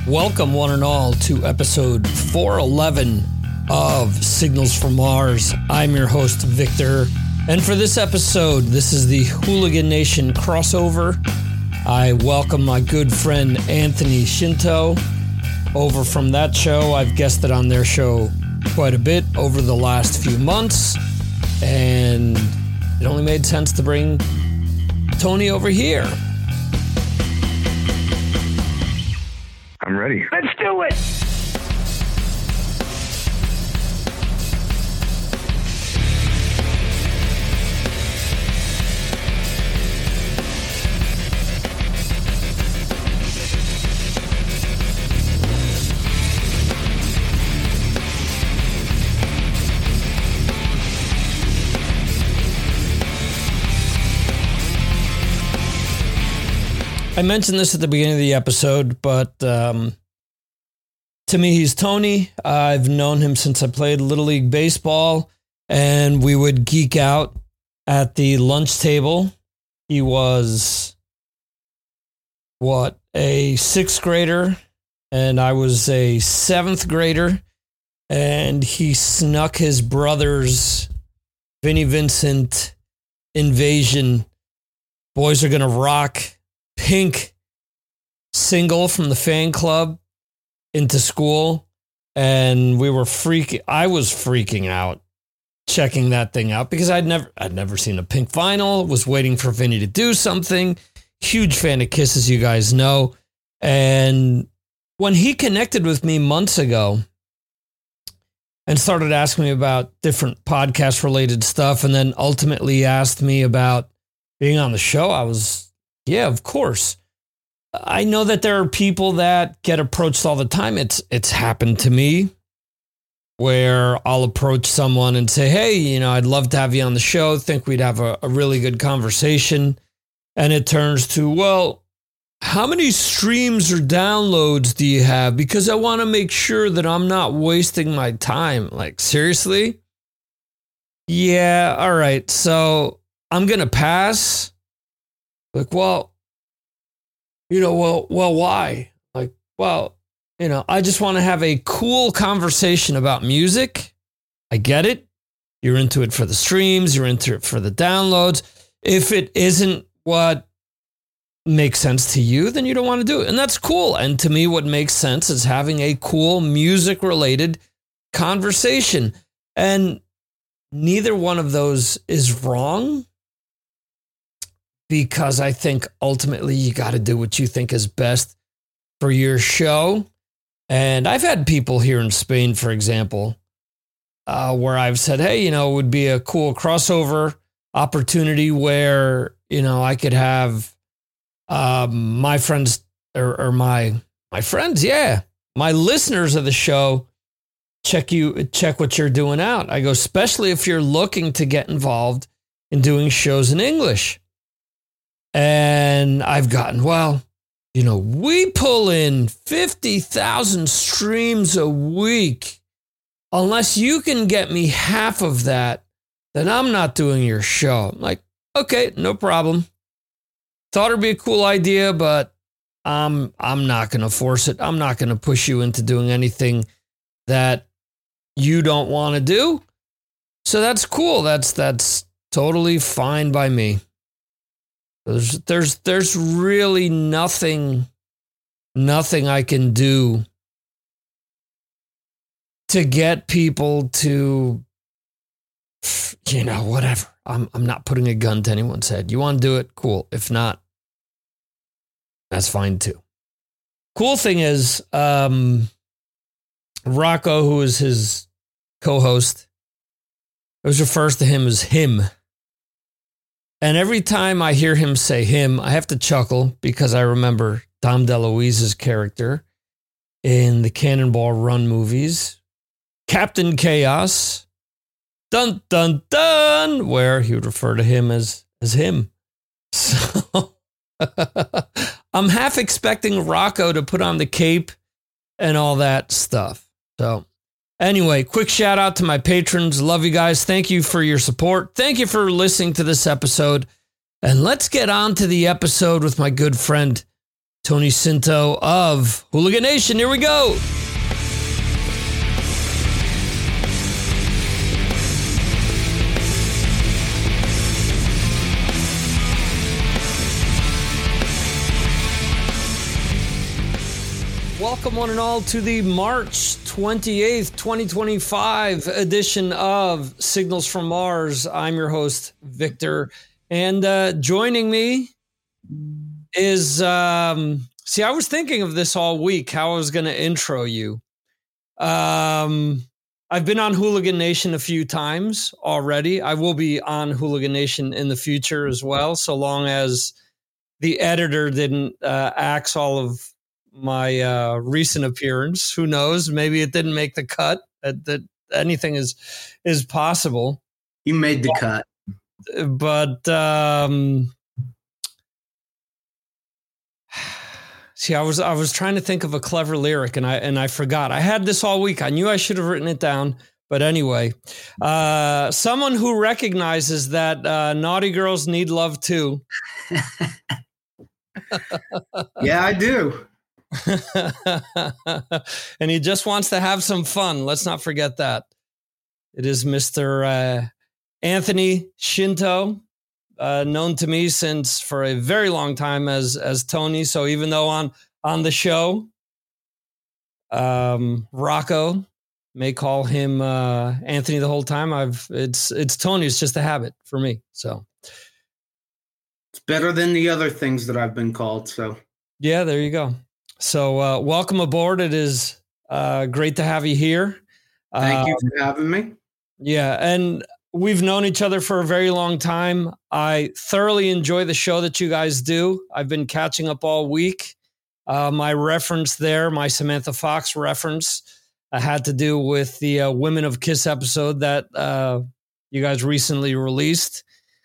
Welcome, one and all, to episode 411 of Signals from Mars. I'm your host, Victor, and for this episode, this is the Hooligan Nation crossover. I welcome my good friend Anthony Shinto over from that show. I've guested on their show quite a bit over the last few months, and it only made sense to bring Tony over here. I'm ready. Let's do it! I mentioned this at the beginning of the episode, but to me, he's Tony. I've known him since I played Little League Baseball, and we would geek out at the lunch table. He was, a sixth grader, and I was a seventh grader, and he snuck his brother's Vinnie Vincent Invasion, Boys Are Gonna Rock Pink single from the fan club into school, and I was freaking out checking that thing out because I'd never seen a Pink vinyl, was waiting for Vinny to do something. Huge fan of Kiss, as you guys know. And when he connected with me months ago and started asking me about different podcast related stuff, and then ultimately asked me about being on the show, I was, yeah, of course. I know that there are people that get approached all the time. It's happened to me where I'll approach someone and say, hey, I'd love to have you on the show. Think we'd have a really good conversation. And it turns to, well, how many streams or downloads do you have? Because I want to make sure that I'm not wasting my time. Like, seriously? Yeah, all right. So I'm going to pass. Like, well, why? Like, I just want to have a cool conversation about music. I get it. You're into it for the streams. You're into it for the downloads. If it isn't what makes sense to you, then you don't want to do it. And that's cool. And to me, what makes sense is having a cool music-related conversation. And neither one of those is wrong, because I think ultimately you got to do what you think is best for your show. And I've had people here in Spain, for example, where I've said, hey, it would be a cool crossover opportunity where, I could have my friends or my friends, my listeners of the show, check what you're doing out. I go, especially if you're looking to get involved in doing shows in English. And I've gotten, we pull in 50,000 streams a week. Unless you can get me half of that, then I'm not doing your show. I'm like, okay, no problem. Thought it'd be a cool idea, but I'm not going to force it. I'm not going to push you into doing anything that you don't want to do. So that's cool. That's totally fine by me. There's really nothing I can do to get people to, whatever. I'm not putting a gun to anyone's head. You want to do it? Cool. If not, that's fine too. Cool thing is, Rocco, who is his co-host, always refers to him as him. And every time I hear him say him, I have to chuckle because I remember Dom DeLuise's character in the Cannonball Run movies, Captain Chaos, dun, dun, dun, where he would refer to him as him. So I'm half expecting Rocco to put on the cape and all that stuff. So anyway, quick shout out to my patrons. Love you guys. Thank you for your support. Thank you for listening to this episode. And let's get on to the episode with my good friend, Tony Cinto of Hooligan Nation. Here we go. Welcome one and all to the March 28th, 2025 edition of Signals from Mars. I'm your host, Victor. And joining me is, I was thinking of this all week, how I was going to intro you. I've been on Hooligan Nation a few times already. I will be on Hooligan Nation in the future as well, so long as the editor didn't axe all of my recent appearance. Who knows? Maybe it didn't make the cut. That anything is possible. You made the cut. But see, I was trying to think of a clever lyric and I forgot. I had this all week. I knew I should have written it down. But anyway, someone who recognizes that naughty girls need love too. Yeah, I do. And he just wants to have some fun. Let's not forget that. It is Mr. Anthony Shinto, known to me since for a very long time as Tony. So even though on the show, Rocco may call him Anthony the whole time, it's Tony. It's just a habit for me. So it's better than the other things that I've been called. So yeah, there you go. So welcome aboard. It is great to have you here. Thank you for having me. Yeah, and we've known each other for a very long time. I thoroughly enjoy the show that you guys do. I've been catching up all week. My reference there, my Samantha Fox reference, had to do with the Women of Kiss episode that you guys recently released.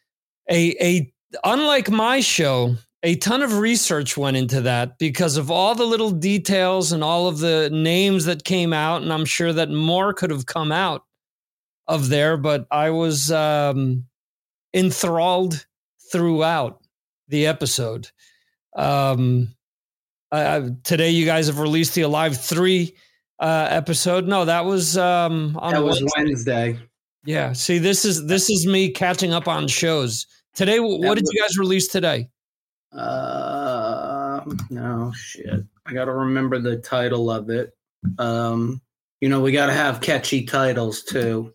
Unlike my show, a ton of research went into that because of all the little details and all of the names that came out. And I'm sure that more could have come out of there, but I was enthralled throughout the episode. Today, you guys have released the Alive 3 episode. No, that was on Wednesday. Yeah. See, this is me catching up on shows. Today, what did you guys release today? No shit. I got to remember the title of it. We got to have catchy titles too.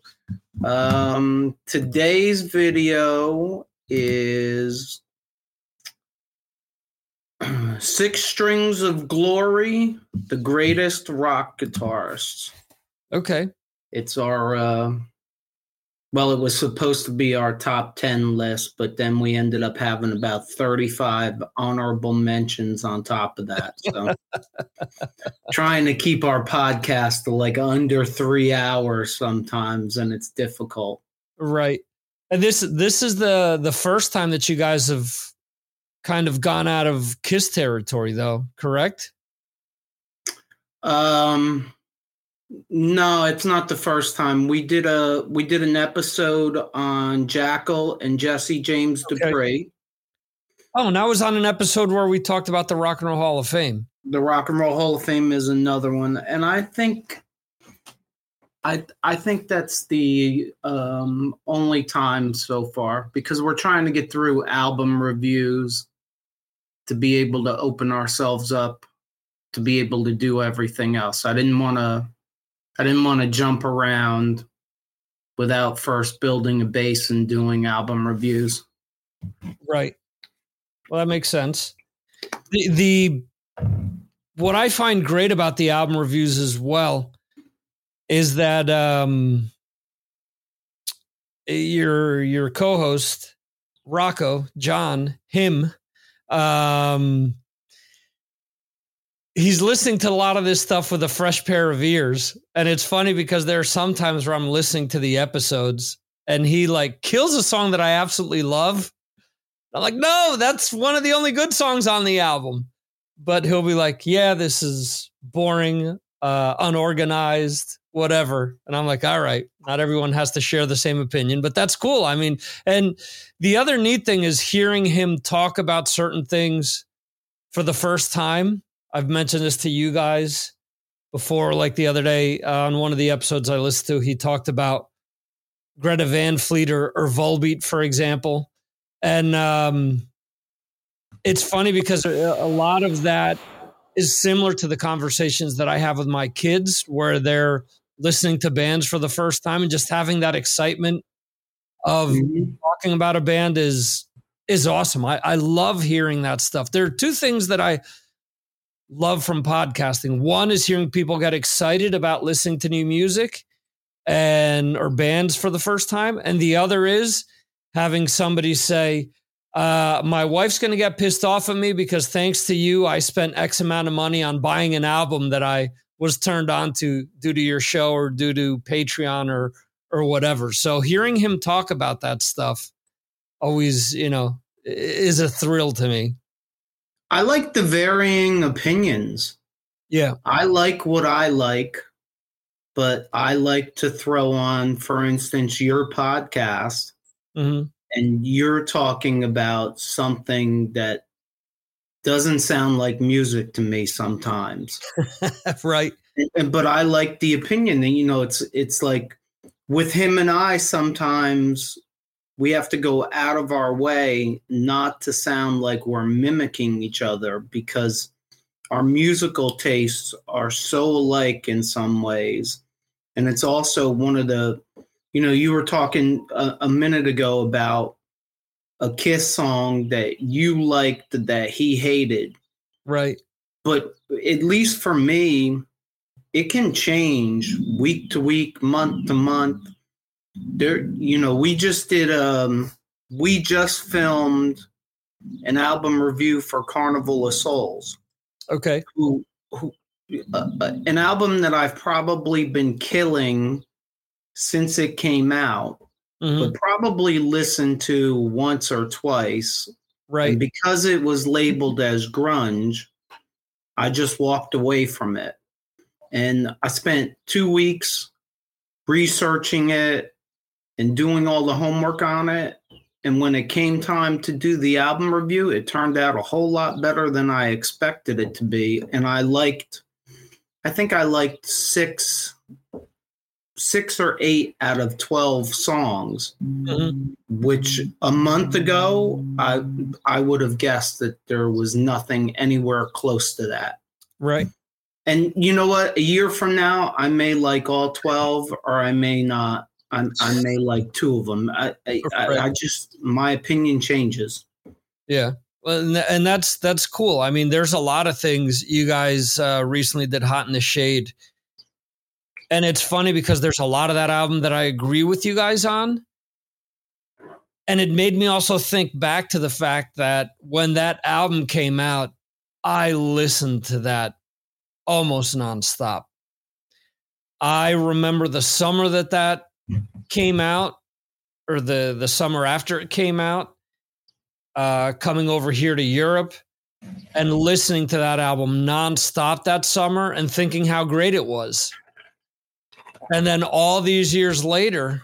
Today's video is 6 Strings of Glory, the greatest rock guitarists. Okay. It's our it was supposed to be our top 10 list, but then we ended up having about 35 honorable mentions on top of that. So trying to keep our podcast to like under 3 hours sometimes, and it's difficult. Right. And this is the first time that you guys have kind of gone out of Kiss territory, though, correct? No, it's not the first time. We did an episode on Jackal and Jesse James Dupree. Oh, and I was on an episode where we talked about the Rock and Roll Hall of Fame. The Rock and Roll Hall of Fame is another one, and I think that's the only time so far, because we're trying to get through album reviews to be able to open ourselves up to be able to do everything else. I didn't want to jump around without first building a base and doing album reviews. Right. Well, that makes sense. What I find great about the album reviews as well is that your co-host Rocco, John, he's listening to a lot of this stuff with a fresh pair of ears. And it's funny because there are some times where I'm listening to the episodes and he like kills a song that I absolutely love. I'm like, no, that's one of the only good songs on the album. But he'll be like, yeah, this is boring, unorganized, whatever. And I'm like, all right, not everyone has to share the same opinion, but that's cool. I mean, and the other neat thing is hearing him talk about certain things for the first time. I've mentioned this to you guys before, like the other day on one of the episodes I listened to, he talked about Greta Van Fleet or Volbeat, for example. And it's funny because a lot of that is similar to the conversations that I have with my kids, where they're listening to bands for the first time and just having that excitement of talking about a band is awesome. I love hearing that stuff. There are two things that I love from podcasting. One is hearing people get excited about listening to new music or bands for the first time. And the other is having somebody say, my wife's going to get pissed off at me because thanks to you, I spent X amount of money on buying an album that I was turned on to due to your show or due to Patreon or whatever. So hearing him talk about that stuff always, is a thrill to me. I like the varying opinions. Yeah. I like what I like, but I like to throw on, for instance, your podcast, and you're talking about something that doesn't sound like music to me sometimes. Right. But I like the opinion. And, it's like with him and I, sometimes we have to go out of our way not to sound like we're mimicking each other, because our musical tastes are so alike in some ways. And it's also one of the, you were talking a minute ago about a Kiss song that you liked that he hated. Right. But at least for me, it can change week to week, month to month. There, we just filmed an album review for Carnival of Souls. Okay. An album that I've probably been killing since it came out, but probably listened to once or twice. Right. And because it was labeled as grunge, I just walked away from it. And I spent 2 weeks researching it and doing all the homework on it. And when it came time to do the album review, it turned out a whole lot better than I expected it to be. And I think I liked six or 8 out of 12 songs, which a month ago, I would have guessed that there was nothing anywhere close to that. Right. And you know what? A year from now, I may like all 12, or I may not. I may like 2 of them. I just, my opinion changes. Yeah. Well, and that's cool. I mean, there's a lot of things you guys recently did Hot in the Shade. And it's funny because there's a lot of that album that I agree with you guys on. And it made me also think back to the fact that when that album came out, I listened to that almost nonstop. I remember the summer that came out, or the summer after it came out, coming over here to Europe and listening to that album nonstop that summer and thinking how great it was. And then all these years later,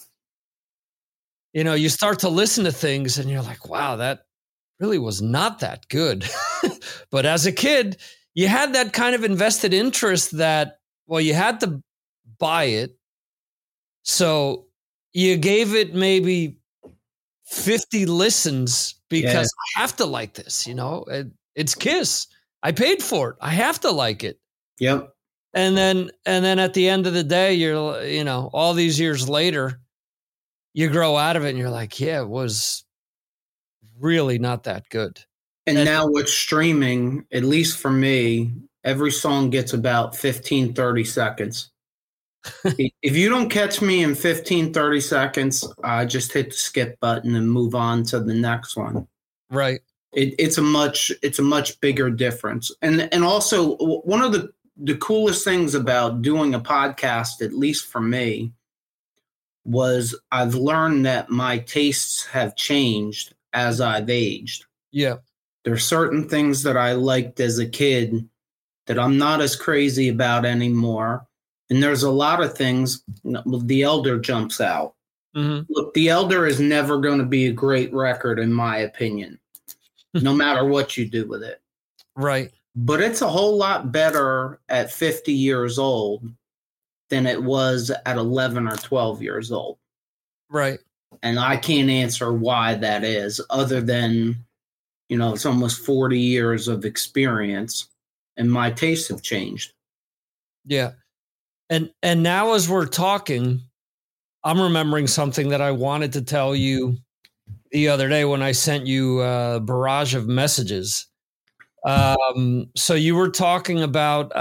you start to listen to things and you're like, wow, that really was not that good. But as a kid, you had that kind of invested interest that, well, you had to buy it. So you gave it maybe 50 listens because I have to like this, it's Kiss. I paid for it. I have to like it. Yep. And then at the end of the day, you're, all these years later, you grow out of it and you're like, yeah, it was really not that good. And now with streaming, at least for me, every song gets about 15, 30 seconds. If you don't catch me in 15, 30 seconds, I just hit the skip button and move on to the next one. Right. It's a much bigger difference. And also one of the coolest things about doing a podcast, at least for me, was I've learned that my tastes have changed as I've aged. Yeah. There are certain things that I liked as a kid that I'm not as crazy about anymore. And there's a lot of things, The Elder jumps out. Look, The Elder is never going to be a great record, in my opinion, no matter what you do with it. Right. But it's a whole lot better at 50 years old than it was at 11 or 12 years old. Right. And I can't answer why that is, other than, it's almost 40 years of experience and my tastes have changed. Yeah. And now as we're talking, I'm remembering something that I wanted to tell you the other day when I sent you a barrage of messages. So you were talking about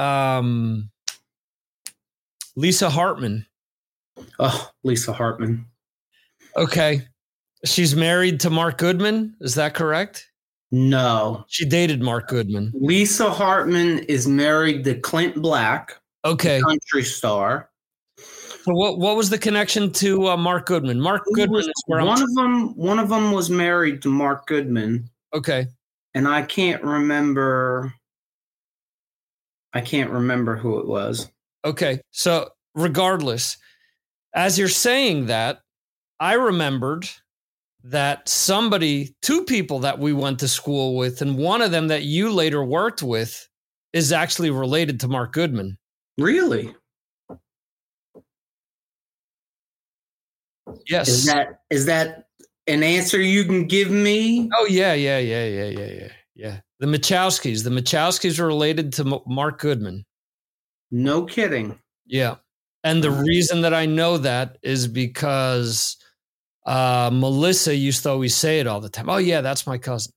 Lisa Hartman. Oh, Lisa Hartman. Okay. She's married to Mark Goodman. Is that correct? No. She dated Mark Goodman. Lisa Hartman is married to Clint Black. Okay. Country star. So what was the connection to Mark Goodman? Mark Goodman is where one of them was married to Mark Goodman. Okay. And I can't remember who it was. Okay. So regardless, as you're saying that, I remembered that two people that we went to school with, and one of them that you later worked with is actually related to Mark Goodman. Really? Yes. Is that an answer you can give me? Oh, yeah. The Machowskis are related to Mark Goodman. No kidding. Yeah. And the reason that I know that is because Melissa used to always say it all the time. Oh, yeah, that's my cousin.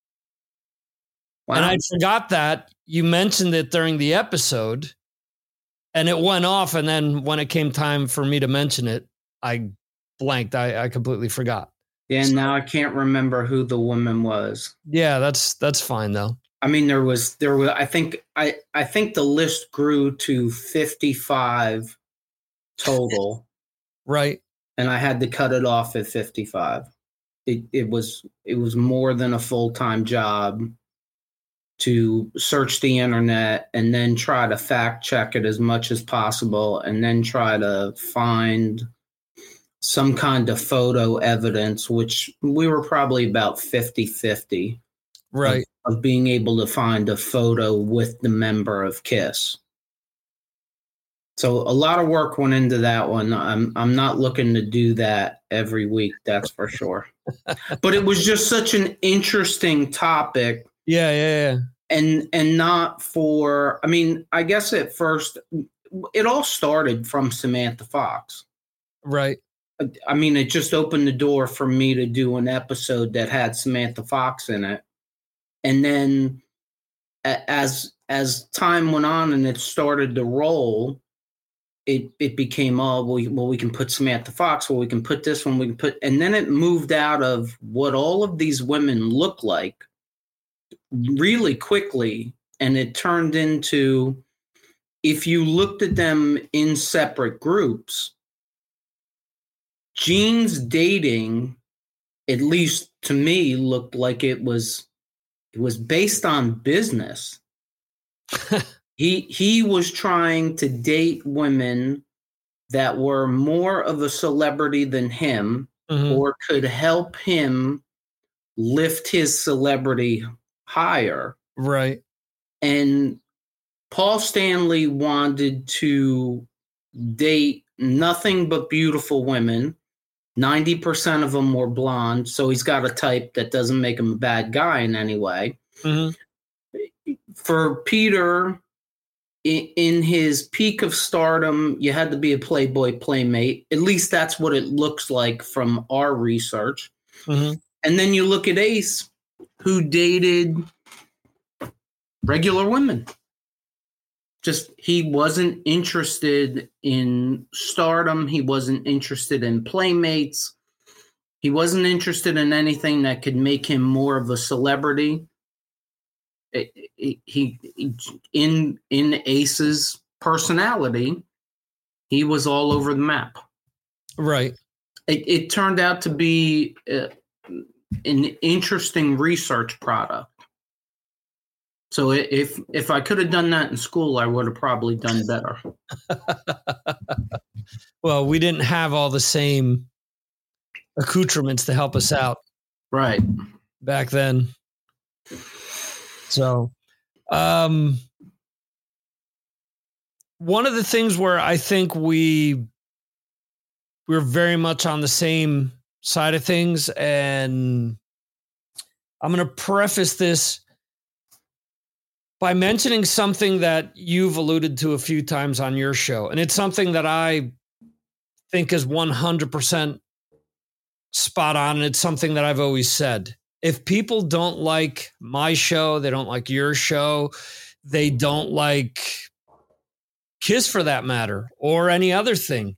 Wow. And I forgot that you mentioned it during the episode and it went off. And then when it came time for me to mention it, I blanked. I completely forgot. Yeah, now I can't remember who the woman was. Yeah, that's fine though. I mean, there was. I think the list grew to 55 total. Right. And I had to cut it off at 55. It was more than a full-time job to search the internet and then try to fact check it as much as possible and then try to find some kind of photo evidence, which we were probably about 50-50. Right. Of being able to find a photo with the member of KISS. So a lot of work went into that one. I'm not looking to do that every week, that's for sure. But it was just such an interesting topic. Yeah. And not for, I mean, I guess at first it all started from Samantha Fox. Right. I mean, it just opened the door for me to do an episode that had Samantha Fox in it. And then as time went on and it started to roll, it became, we can put Samantha Fox, we can put this one, and then it moved out of what all of these women look like really quickly. And it turned into, if you looked at them in separate groups, Gene's dating, at least to me, looked like it was based on business. He was trying to date women that were more of a celebrity than him, or could help him lift his celebrity higher. Right. And Paul Stanley wanted to date nothing but beautiful women. 90% of them were blonde, so he's got a type that doesn't make him a bad guy in any way. For Peter, in his peak of stardom, you had to be a Playboy playmate. At least that's what it looks like from our research. And then you look at Ace, who dated regular women. Just, he wasn't interested in stardom. He wasn't interested in playmates. He wasn't interested in anything that could make him more of a celebrity. He in Ace's personality, he was all over the map. Right. It turned out to be an interesting research product. So if I could have done that in school, I would have probably done better. Well, we didn't have all the same accoutrements to help us out. Right. Back then. So, One of the things where I think we're very much on the same side of things, and I'm going to preface this by mentioning something that you've alluded to a few times on your show. And it's something that I think is 100% spot on. And it's something that I've always said. If people don't like my show, they don't like your show, they don't like KISS for that matter, or any other thing,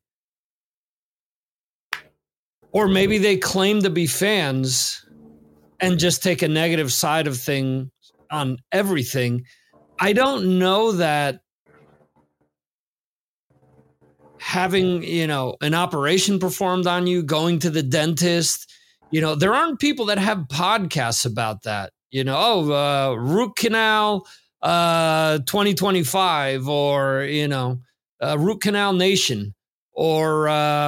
or maybe they claim to be fans and just take a negative side of thing on everything. I don't know that having, an operation performed on you, going to the dentist, there aren't people that have podcasts about that, root canal 2025, or, root canal nation, or,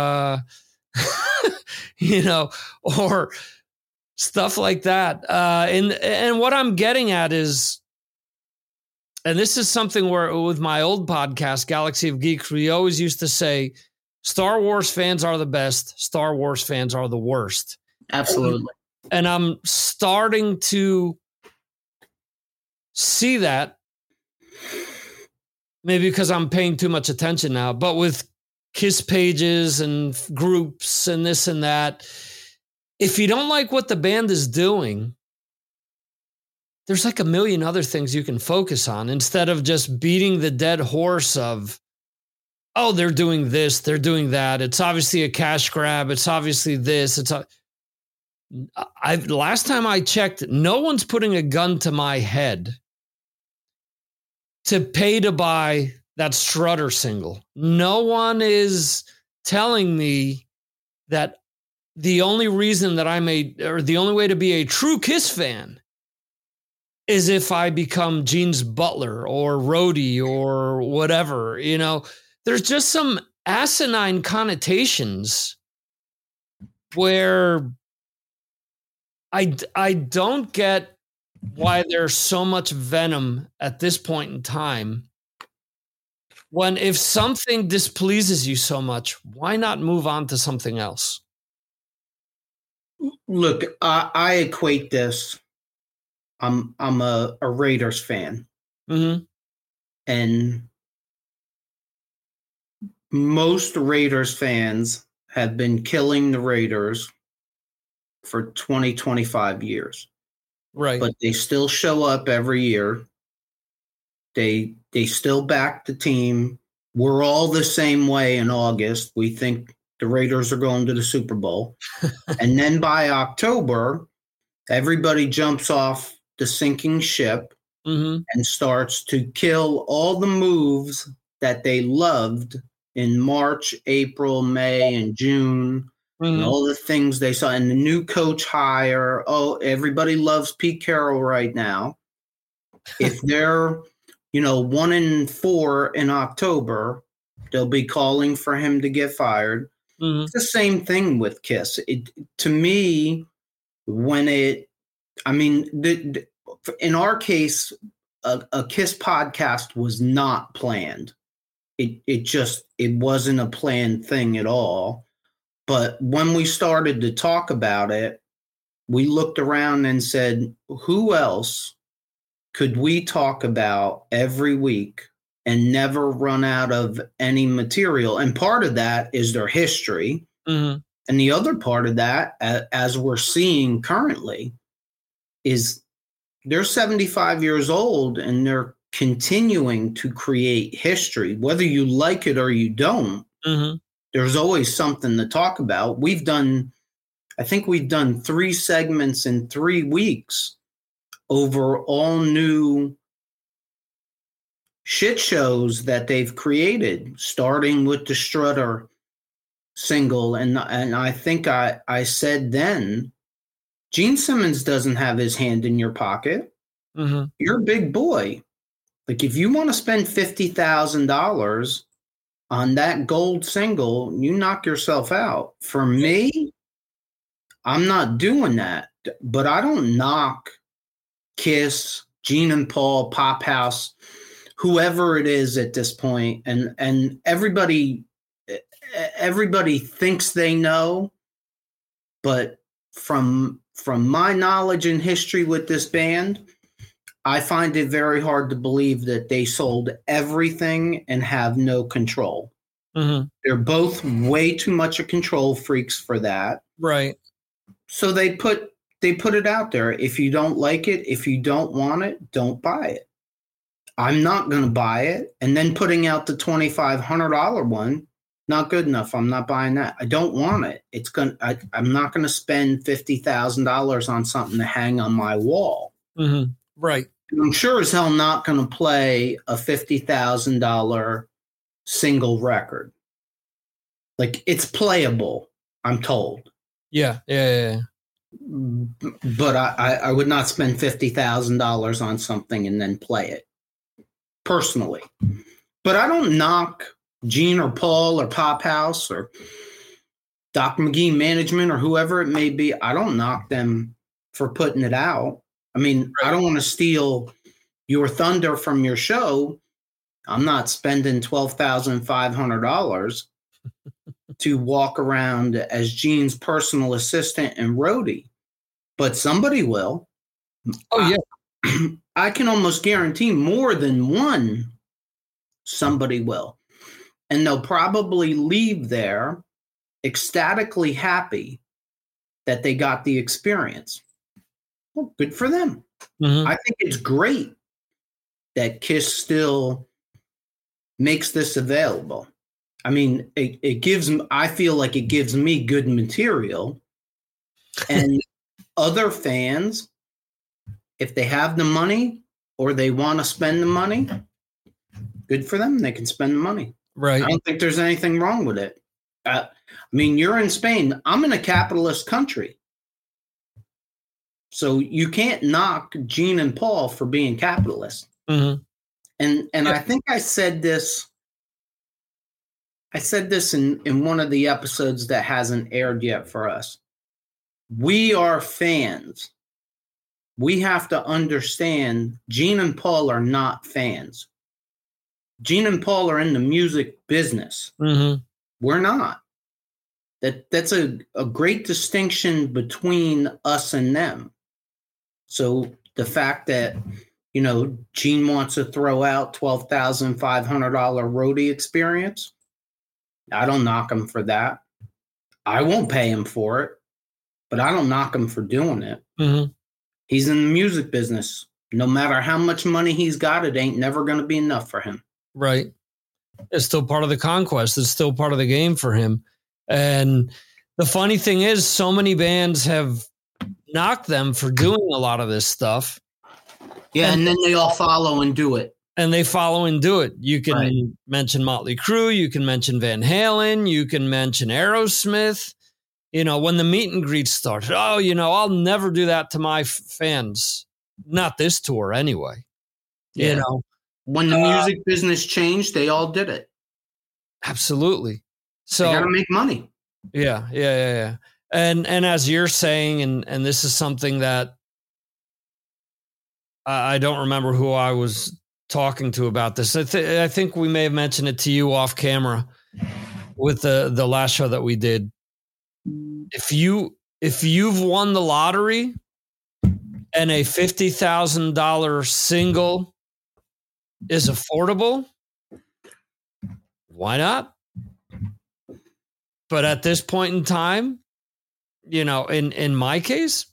or stuff like that. And what I'm getting at is, and this is something where with my old podcast, Galaxy of Geeks, we always used to say, Star Wars fans are the best. Star Wars fans are the worst. Absolutely. And I'm starting to see that, maybe because I'm paying too much attention now, but with KISS pages and groups and this and that, if you don't like what the band is doing, there's like a million other things you can focus on instead of just beating the dead horse of, oh, they're doing this, they're doing that. It's obviously a cash grab. It's obviously this. Last time I checked, no one's putting a gun to my head to pay to buy that Strutter single. No one is telling me that the only reason that the only way to be a true KISS fan is if I become Gene's butler or roadie or whatever. There's just some asinine connotations where I don't get why there's so much venom at this point in time. When if something displeases you so much, why not move on to something else? Look, I equate this. I'm a Raiders fan, and most Raiders fans have been killing the Raiders for 20, 25 years. Right. But they still show up every year. They still back the team. We're all the same way in August. We think the Raiders are going to the Super Bowl. And then by October, everybody jumps off the sinking ship and starts to kill all the moves that they loved in March, April, May, and June. And all the things they saw, and the new coach hire. Oh, everybody loves Pete Carroll right now. If they're, 1-4 in October, they'll be calling for him to get fired. It's the same thing with KISS. To me, in our case, a KISS podcast was not planned. It wasn't a planned thing at all. But when we started to talk about it, we looked around and said, who else could we talk about every week and never run out of any material? And part of that is their history. And the other part of that, as we're seeing currently, is they're 75 years old and they're continuing to create history. Whether you like it or you don't, there's always something to talk about. I think we've done 3 segments in 3 weeks over all new shit shows that they've created, starting with the Strutter single. And I think I said then, Gene Simmons doesn't have his hand in your pocket. You're a big boy. Like, if you want to spend $50,000 on that gold single, you knock yourself out. For me, I'm not doing that. But I don't knock KISS Gene and Paul, Pop House, whoever it is at this point, and everybody thinks they know, but from my knowledge and history with this band, I find it very hard to believe that they sold everything and have no control. Mm-hmm. They're both way too much of control freaks for that. Right. So they put it out there. If you don't like it, if you don't want it, don't buy it. I'm not going to buy it. And then putting out the $2,500 one, not good enough. I'm not buying that. I don't want it. I'm not going to spend $50,000 on something to hang on my wall. Mm-hmm. Right. And I'm sure as hell not going to play a $50,000 single record. Like, it's playable, I'm told. Yeah. But I would not spend $50,000 on something and then play it personally. But I don't knock Gene or Paul or Pop House or Doc McGee Management or whoever it may be. I don't knock them for putting it out. I mean, I don't want to steal your thunder from your show. I'm not spending $12,500 to walk around as Gene's personal assistant and roadie, but somebody will. Oh, yeah. I can almost guarantee more than one somebody will. And they'll probably leave there ecstatically happy that they got the experience. Well, good for them. Mm-hmm. I think it's great that KISS still makes this available. I mean, I feel like it gives me good material. And other fans, if they have the money or they want to spend the money, good for them. They can spend the money. Right. I don't think there's anything wrong with it. I mean, you're in Spain. I'm in a capitalist country. So you can't knock Gene and Paul for being capitalist. Mm-hmm. And I think I said this in one of the episodes that hasn't aired yet for us. We are fans. We have to understand Gene and Paul are not fans. Gene and Paul are in the music business. Mm-hmm. We're not. That's a great distinction between us and them. So the fact that, Gene wants to throw out $12,500 roadie experience, I don't knock him for that. I won't pay him for it, but I don't knock him for doing it. Mm-hmm. He's in the music business. No matter how much money he's got, it ain't never going to be enough for him. Right. It's still part of the conquest. It's still part of the game for him. And the funny thing is, so many bands have knocked them for doing a lot of this stuff. Yeah, and then they all follow and do it. And they follow and do it. You can mention Motley Crue. You can mention Van Halen. You can mention Aerosmith. When the meet and greet started, I'll never do that to my fans. Not this tour anyway. Yeah. When the music business changed, they all did it. Absolutely. So they got to make money. Yeah. And as you're saying, and this is something that I don't remember who I was talking to about this. I think we may have mentioned it to you off camera with the last show that we did. If you've won the lottery and a $50,000 single is affordable, why not? But at this point in time, in my case,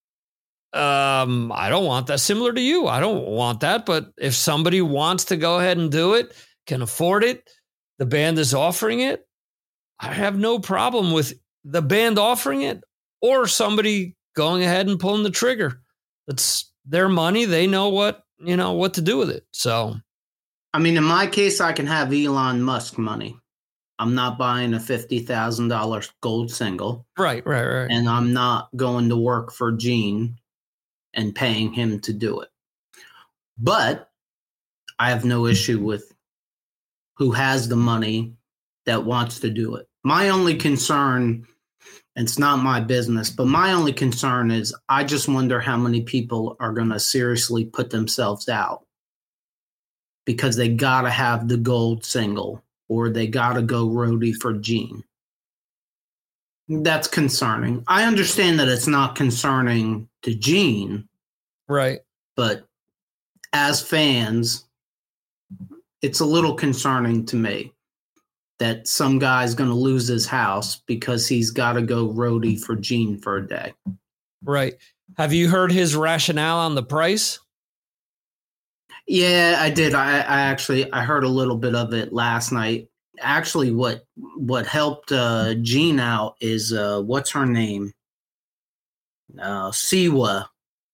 I don't want that. Similar to you, I don't want that. But if somebody wants to go ahead and do it, can afford it, the band is offering it, I have no problem with the band offering it or somebody going ahead and pulling the trigger. It's their money. They know what to do with it. So, I mean, in my case, I can have Elon Musk money. I'm not buying a $50,000 gold single. Right. And I'm not going to work for Gene and paying him to do it. But I have no issue with who has the money that wants to do it. My only concern It's not my business. But my only concern is I just wonder how many people are going to seriously put themselves out because they got to have the gold single or they got to go roadie for Gene. That's concerning. I understand that it's not concerning to Gene. Right. But as fans, it's a little concerning to me that some guy's going to lose his house because he's got to go roadie for Gene for a day. Right. Have you heard his rationale on the price? Yeah, I did. I heard a little bit of it last night. Actually, what helped Gene out is what's her name? Siwa.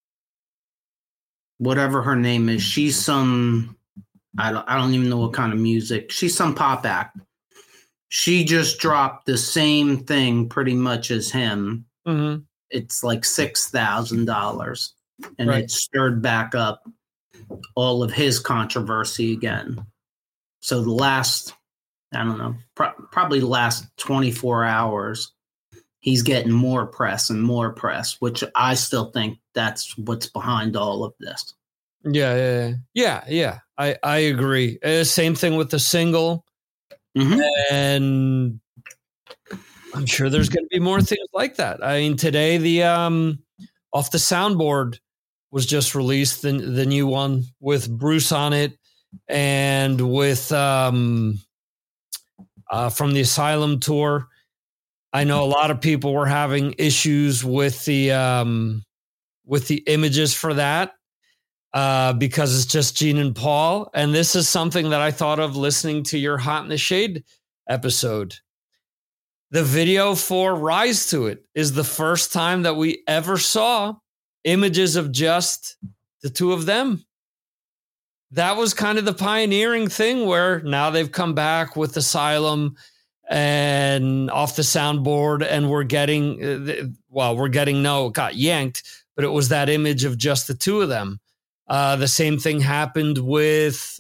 Whatever her name is. She's some I don't even know what kind of music. She's some pop act. She just dropped the same thing pretty much as him. Mm-hmm. It's like $6,000, and Right. it stirred back up all of his controversy again. So the last, I don't know, probably the last 24 hours, he's getting more press and more press, which I still think that's what's behind all of this. Yeah. I agree. Same thing with the single. Mm-hmm. And I'm sure there's going to be more things like that. I mean, today the Off the Soundboard was just released, the new one with Bruce on it, and with from the Asylum tour. I know a lot of people were having issues with the images for that because it's just Gene and Paul. And this is something that I thought of listening to your Hot in the Shade episode. The video for Rise to It is the first time that we ever saw images of just the two of them. That was kind of the pioneering thing where now they've come back with Asylum and Off the Soundboard, and we're getting, it got yanked, but it was that image of just the two of them. The same thing happened with,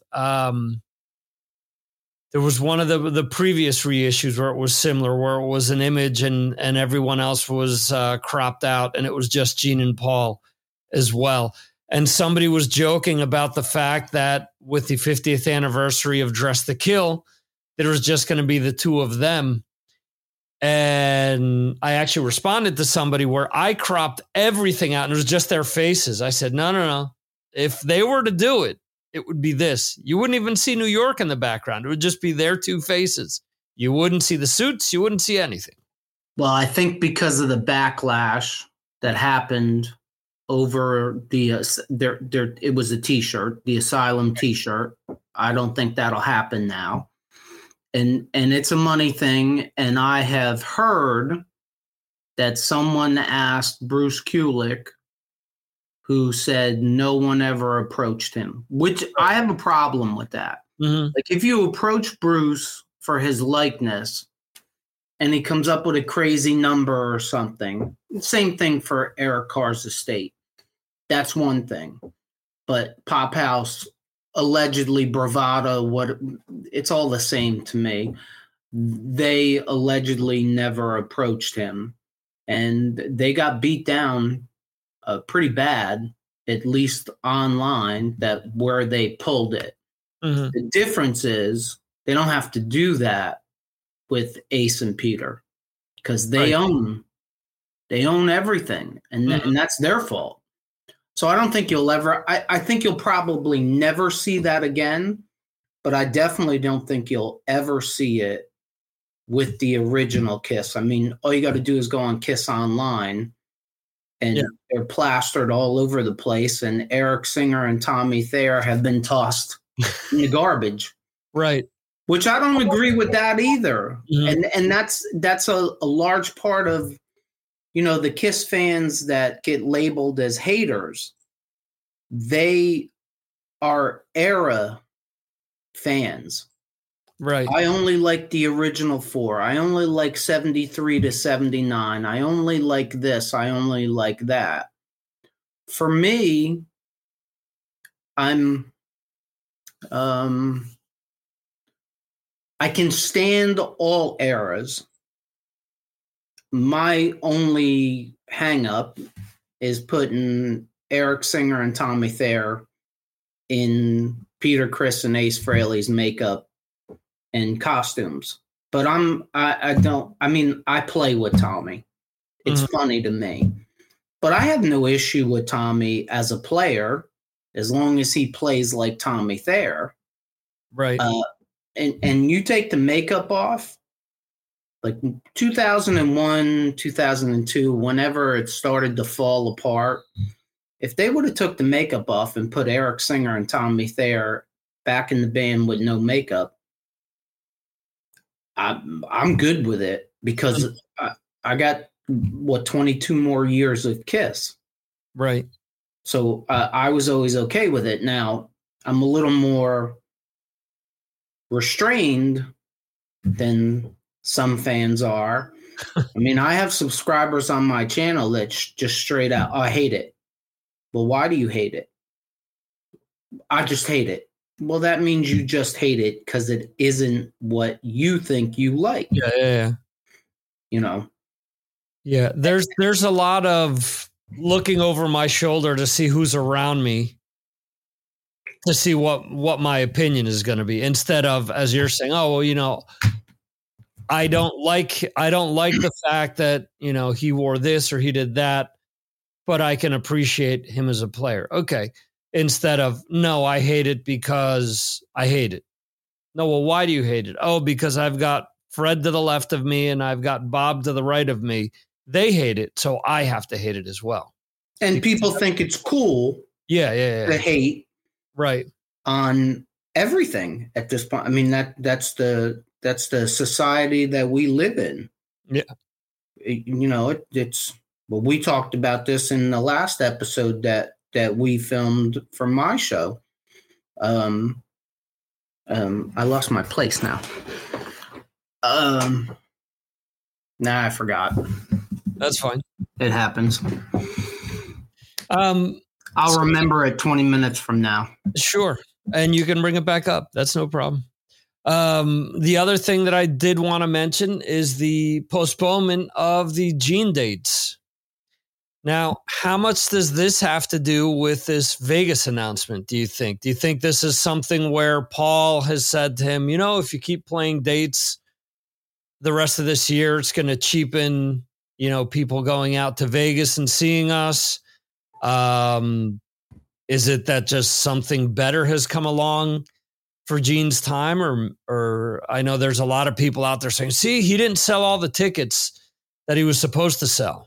there was one of the previous reissues where it was similar, where it was an image and everyone else was cropped out, and it was just Gene and Paul as well. And somebody was joking about the fact that with the 50th anniversary of Dress to Kill, that it was just going to be the two of them. And I actually responded to somebody where I cropped everything out and it was just their faces. I said, no. If they were to do it, it would be this. You wouldn't even see New York in the background. It would just be their two faces. You wouldn't see the suits. You wouldn't see anything. Well, I think because of the backlash that happened over the it was a T-shirt, the Asylum T-shirt. I don't think that'll happen now, and it's a money thing. And I have heard that someone asked Bruce Kulick, who said no one ever approached him, which I have a problem with that. Mm-hmm. Like if you approach Bruce for his likeness and he comes up with a crazy number or something, same thing for Eric Carr's estate. That's one thing. But Pop House, allegedly bravado, it's all the same to me. They allegedly never approached him, and they got beat down pretty bad, at least online, that where they pulled it. Mm-hmm. The difference is they don't have to do that with Ace and Peter because they own everything, and that's their fault. So I don't think you'll ever. I think you'll probably never see that again, but I definitely don't think you'll ever see it with the original Kiss. I mean, all you got to do is go on Kiss Online, and they're plastered all over the place. And Eric Singer and Tommy Thayer have been tossed in the garbage, right? Which I don't agree with that either. Mm-hmm. And that's a large part of, the Kiss fans that get labeled as haters. They are era fans. Right. I only like the original four. I only like 73 to 79. I only like this. I only like that. For me, I can stand all eras. my only hang up is putting Eric Singer and Tommy Thayer in Peter Criss and Ace Frehley's makeup and costumes. But I play with Tommy. It's funny to me. But I have no issue with Tommy as a player as long as he plays like Tommy Thayer. Right. And you take the makeup off, like 2001, 2002, whenever it started to fall apart, if they would have took the makeup off and put Eric Singer and Tommy Thayer back in the band with no makeup, I'm good with it because I got 22 more years of Kiss. Right. So I was always okay with it. Now I'm a little more restrained than some fans are. I mean, I have subscribers on my channel that just straight out, I hate it. Well, why do you hate it? I just hate it. Well, that means you just hate it because it isn't what you think you like. Yeah. You know? Yeah. There's a lot of looking over my shoulder to see who's around me to see what my opinion is going to be, instead of, as you're saying, oh, well, I don't like the fact that, he wore this or he did that, but I can appreciate him as a player. Okay. Instead of, no, I hate it because I hate it. No, well, why do you hate it? Oh, because I've got Fred to the left of me and I've got Bob to the right of me. They hate it, so I have to hate it as well. And people think it's cool to hate on everything at this point. I mean, that's the society that we live in. Yeah. It's well, we talked about this in the last episode that we filmed for my show. I lost my place now. I forgot. That's fine. It happens. I'll remember it 20 minutes from now. Sure. And you can bring it back up. That's no problem. The other thing that I did want to mention is the postponement of the Gene dates. Now, how much does this have to do with this Vegas announcement, do you think? Do you think this is something where Paul has said to him, if you keep playing dates the rest of this year, it's going to cheapen, people going out to Vegas and seeing us? Is it that just something better has come along for Gene's time? Or I know there's a lot of people out there saying, see, he didn't sell all the tickets that he was supposed to sell.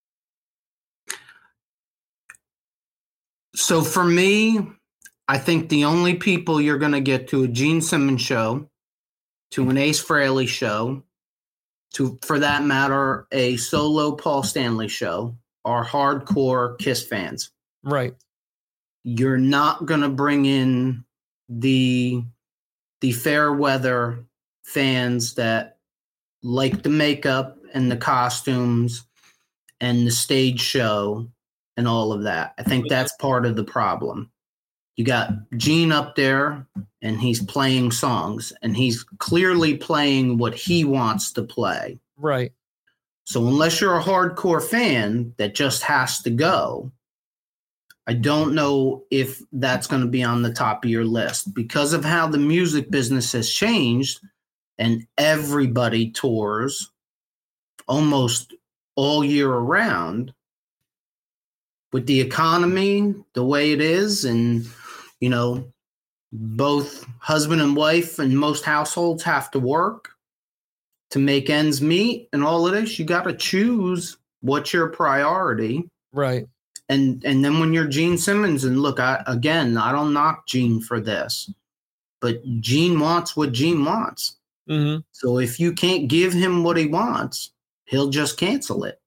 So for me, I think the only people you're going to get to a Gene Simmons show, to an Ace Frehley show, to, for that matter, a solo Paul Stanley show, are hardcore Kiss fans. Right. You're not going to bring in the fair weather fans that like the makeup and the costumes and the stage show and all of that. I think that's part of the problem. You got Gene up there and he's playing songs and he's clearly playing what he wants to play. Right. So unless you're a hardcore fan that just has to go, I don't know if that's going to be on the top of your list because of how the music business has changed and everybody tours almost all year around. With the economy the way it is, and both husband and wife and most households have to work to make ends meet and all of this, you got to choose what's your priority. Right. And then when you're Gene Simmons, and look, I don't knock Gene for this, but Gene wants what Gene wants. Mm-hmm. So if you can't give him what he wants, he'll just cancel it.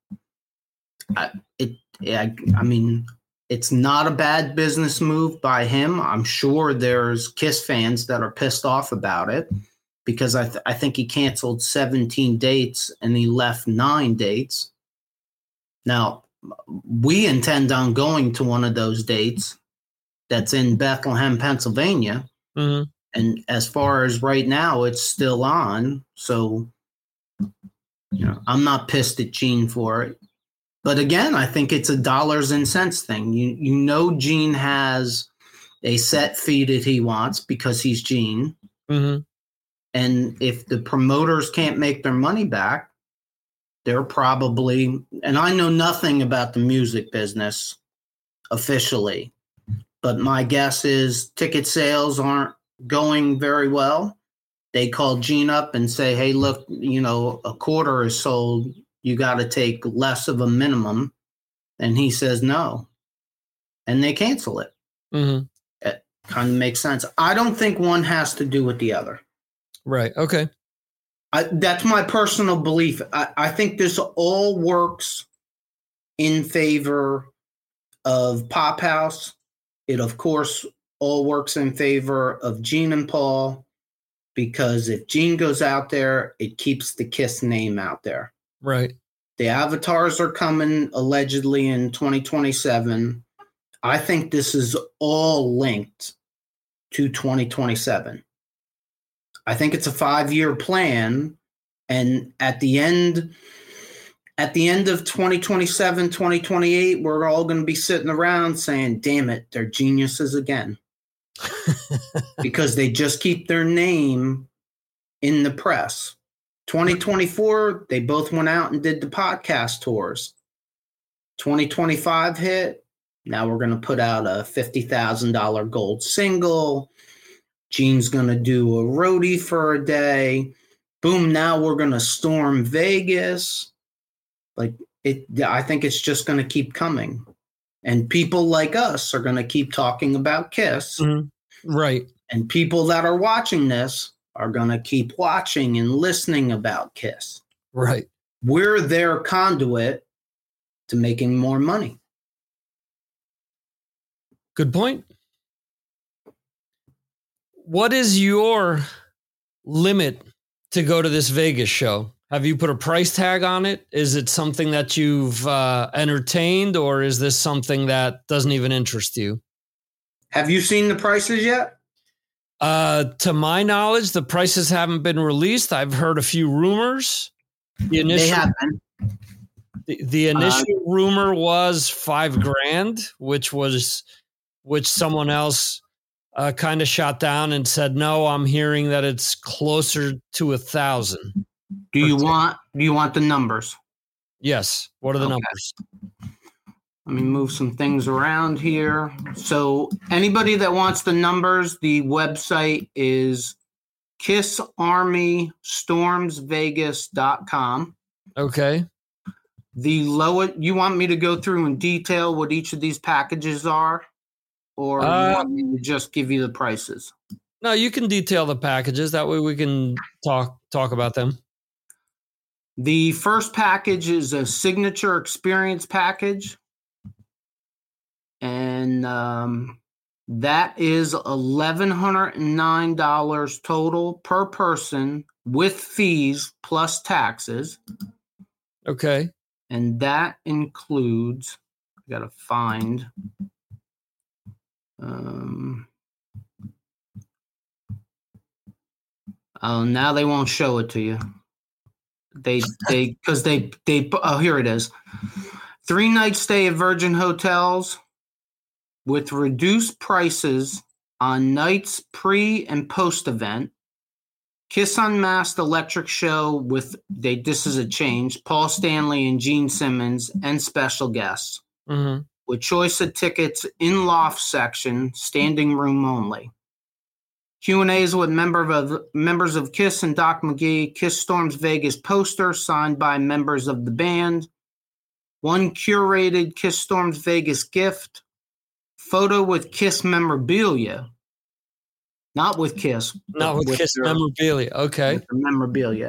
I mean, it's not a bad business move by him. I'm sure there's Kiss fans that are pissed off about it because I think he canceled 17 dates and he left 9 dates. Now, we intend on going to one of those dates that's in Bethlehem, Pennsylvania. Mm-hmm. And as far as right now, it's still on. So I'm not pissed at Gene for it. But again, I think it's a dollars and cents thing. Gene has a set fee that he wants because he's Gene. Mm-hmm. And if the promoters can't make their money back, they're probably, and I know nothing about the music business officially, but my guess is ticket sales aren't going very well. They call Gene up and say, hey, look, a quarter is sold. You got to take less of a minimum. And he says no. And they cancel it. Mm-hmm. It kind of makes sense. I don't think one has to do with the other. Right. Okay. That's my personal belief. I think this all works in favor of Pop House. It, of course, all works in favor of Gene and Paul, because if Gene goes out there, it keeps the Kiss name out there. Right. The avatars are coming allegedly in 2027. I think this is all linked to 2027. I think it's a 5-year plan. And at the end of 2027, 2028, we're all going to be sitting around saying, damn it, they're geniuses again. Because they just keep their name in the press. 2024, they both went out and did the podcast tours. 2025 hit. Now we're going to put out a $50,000 gold single. Gene's going to do a roadie for a day. Boom, now we're going to storm Vegas. I think it's just going to keep coming. And people like us are going to keep talking about Kiss. Mm-hmm. Right. And people that are watching this are going to keep watching and listening about Kiss. Right. We're their conduit to making more money. Good point. What is your limit to go to this Vegas show? Have you put a price tag on it? Is it something that you've entertained, or is this something that doesn't even interest you? Have you seen the prices yet? To my knowledge, the prices haven't been released. I've heard a few rumors. They have been. The initial rumor was $5,000, which someone else kind of shot down and said, no, I'm hearing that it's closer to 1,000. Do you want the numbers? Yes. What are the numbers? Let me move some things around here. So anybody that wants the numbers, the website is KissArmyStormsVegas.com. Okay. The lower, you want me to go through in detail what each of these packages are? Or you want me to just give you the prices? No, you can detail the packages. That way we can talk about them. The first package is a signature experience package. And that is $1,109 total per person with fees plus taxes. Okay. And that includes, I got to find, now they won't show it to you. Because they, here it is. 3-night stay at Virgin Hotels with reduced prices on nights pre and post event. Kiss Unmasked Electric Show with this is a change. Paul Stanley and Gene Simmons and special guests. Mm-hmm. With choice of tickets in loft section, standing room only. Q&As with members of Kiss and Doc McGee. Kiss Storms Vegas poster signed by members of the band. One curated Kiss Storms Vegas gift. Photo with Kiss memorabilia. Not with Kiss. Not with Kiss memorabilia. Okay. With the memorabilia.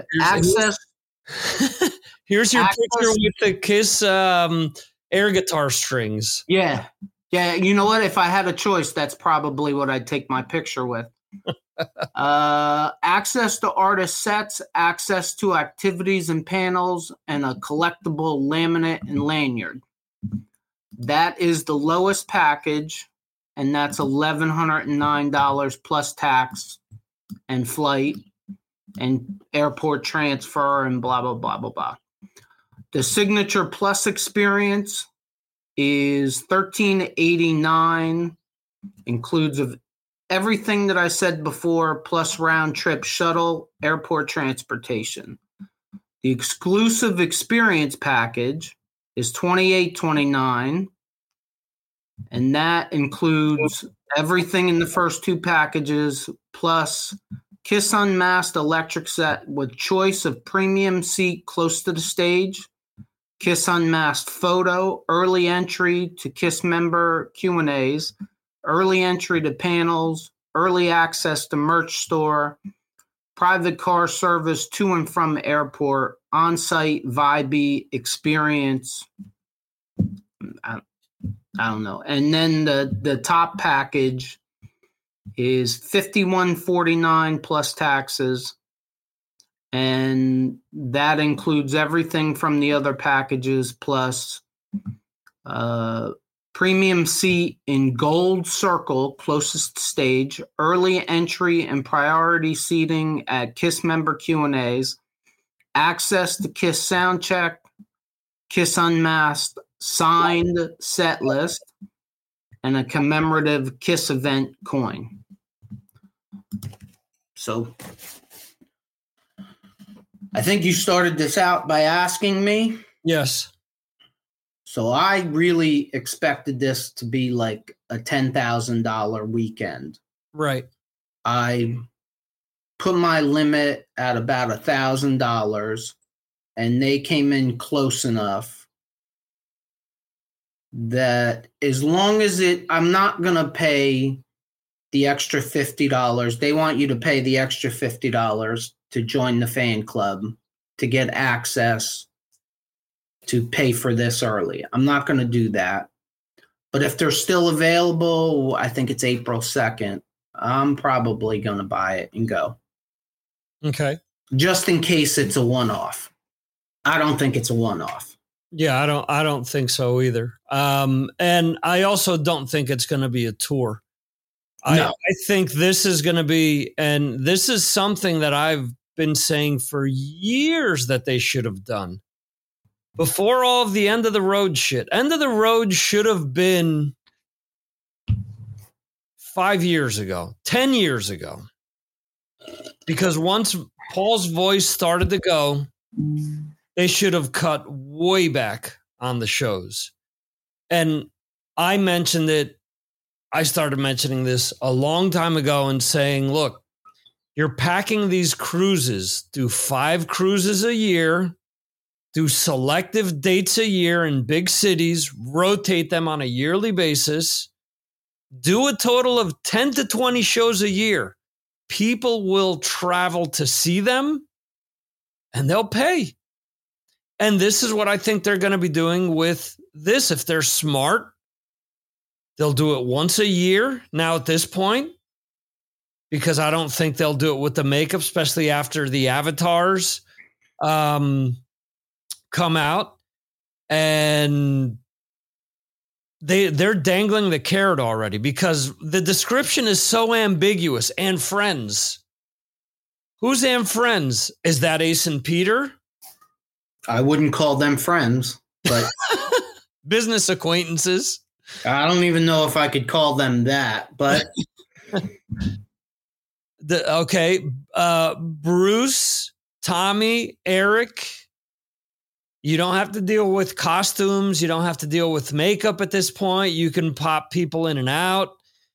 Here's your picture with the Kiss air guitar strings. Yeah. Yeah. You know what? If I had a choice, that's probably what I'd take my picture with. Access to artist sets, access to activities and panels, and a collectible laminate and lanyard. That is the lowest package, and that's $1,109 plus tax and flight. and airport transfer and blah, blah, blah, blah, blah. The Signature Plus experience is $13.89, includes of everything that I said before, plus round trip shuttle airport transportation. The exclusive experience package is $28.29, and that includes everything in the first two packages, plus Kiss Unmasked electric set with choice of premium seat close to the stage, Kiss Unmasked photo, early entry to Kiss member Q&As, early entry to panels, early access to merch store, private car service to and from airport, on-site Vibe experience. I don't know. And then the top package is $51.49 plus taxes. And that includes everything from the other packages plus premium seat in gold circle closest stage, early entry and priority seating at Kiss member Q&As, access to Kiss Soundcheck, Kiss Unmasked signed set list, and a commemorative Kiss event coin. So I think you started this out by asking me. Yes. So I really expected this to be like a $10,000 weekend. Right. I put my limit at about $1,000, and they came in close enough that as long as I'm not going to pay the extra $50. They want you to pay the extra $50 to join the fan club to get access to pay for this early. I'm not going to do that. But if they're still available, I think it's April 2nd, I'm probably going to buy it and go. Okay. Just in case it's a one-off. I don't think it's a one-off. Yeah, I don't think so either. And I also don't think it's going to be a tour. No. I think this is going to be, and this is something that I've been saying for years that they should have done. Before all of the end of the road shit. End of the road should have been 5 years ago, 10 years ago. Because once Paul's voice started to go, they should have cut way back on the shows. And I mentioned it. I started mentioning this a long time ago and saying, look, you're packing these cruises, do 5 cruises a year, do selective dates a year in big cities, rotate them on a yearly basis, do a total of 10 to 20 shows a year. People will travel to see them and they'll pay. And this is what I think they're going to be doing with this. If they're smart, they'll do it once a year now at this point, because I don't think they'll do it with the makeup, especially after the avatars come out. And they're dangling the carrot already because the description is so ambiguous. And friends. Who's and friends? Is that Ace and Peter? I wouldn't call them friends, but business acquaintances. I don't even know if I could call them that, but Bruce, Tommy, Eric. You don't have to deal with costumes. You don't have to deal with makeup at this point. You can pop people in and out.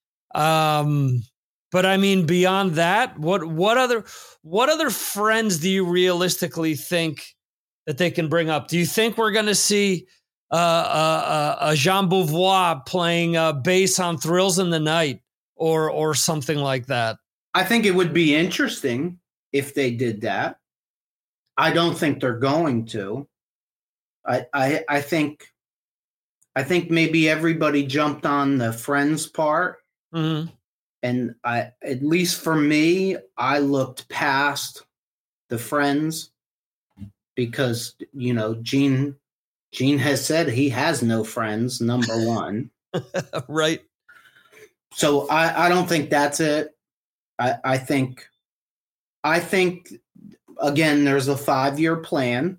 But I mean, beyond that, what other friends do you realistically think that they can bring up? Do you think we're going to see a Jean Beauvoir playing bass on Thrills in the Night or something like that? I think it would be interesting if they did that. I don't think they're going to. I think maybe everybody jumped on the Friends part. Mm-hmm. And at least for me, I looked past the Friends because, you know, Gene has said he has no friends, number one. Right. So I don't think that's it. I think I think, again, there's a 5-year plan.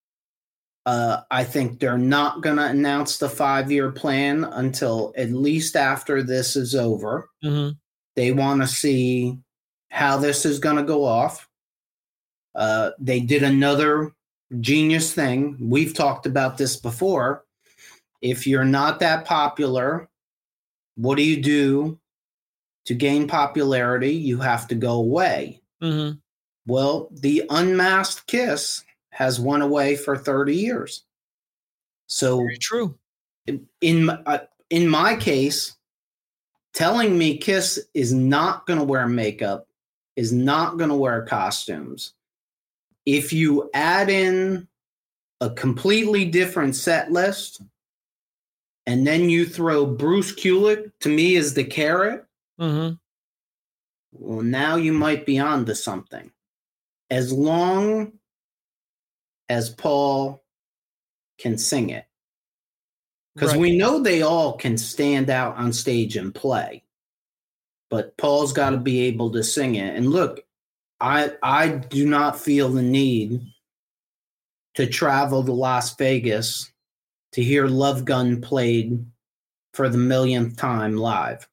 I think they're not going to announce the 5-year plan until at least after this is over. Mm-hmm. They want to see how this is going to go off. They did another genius thing. We've talked about this before. If you're not that popular, what do you do to gain popularity? You have to go away. Mm-hmm. Well, the Unmasked Kiss has went away for 30 years. So Very true. In my case, telling me Kiss is not going to wear makeup, is not going to wear costumes. If you add in a completely different set list, and then you throw Bruce Kulick, to me, as the carrot, Mm-hmm. well, now you might be onto something. As long as Paul can sing it. Because we know they all can stand out on stage and play. But Paul's got to be able to sing it. And look, I do not feel the need to travel to Las Vegas to hear Love Gun played for the millionth time live.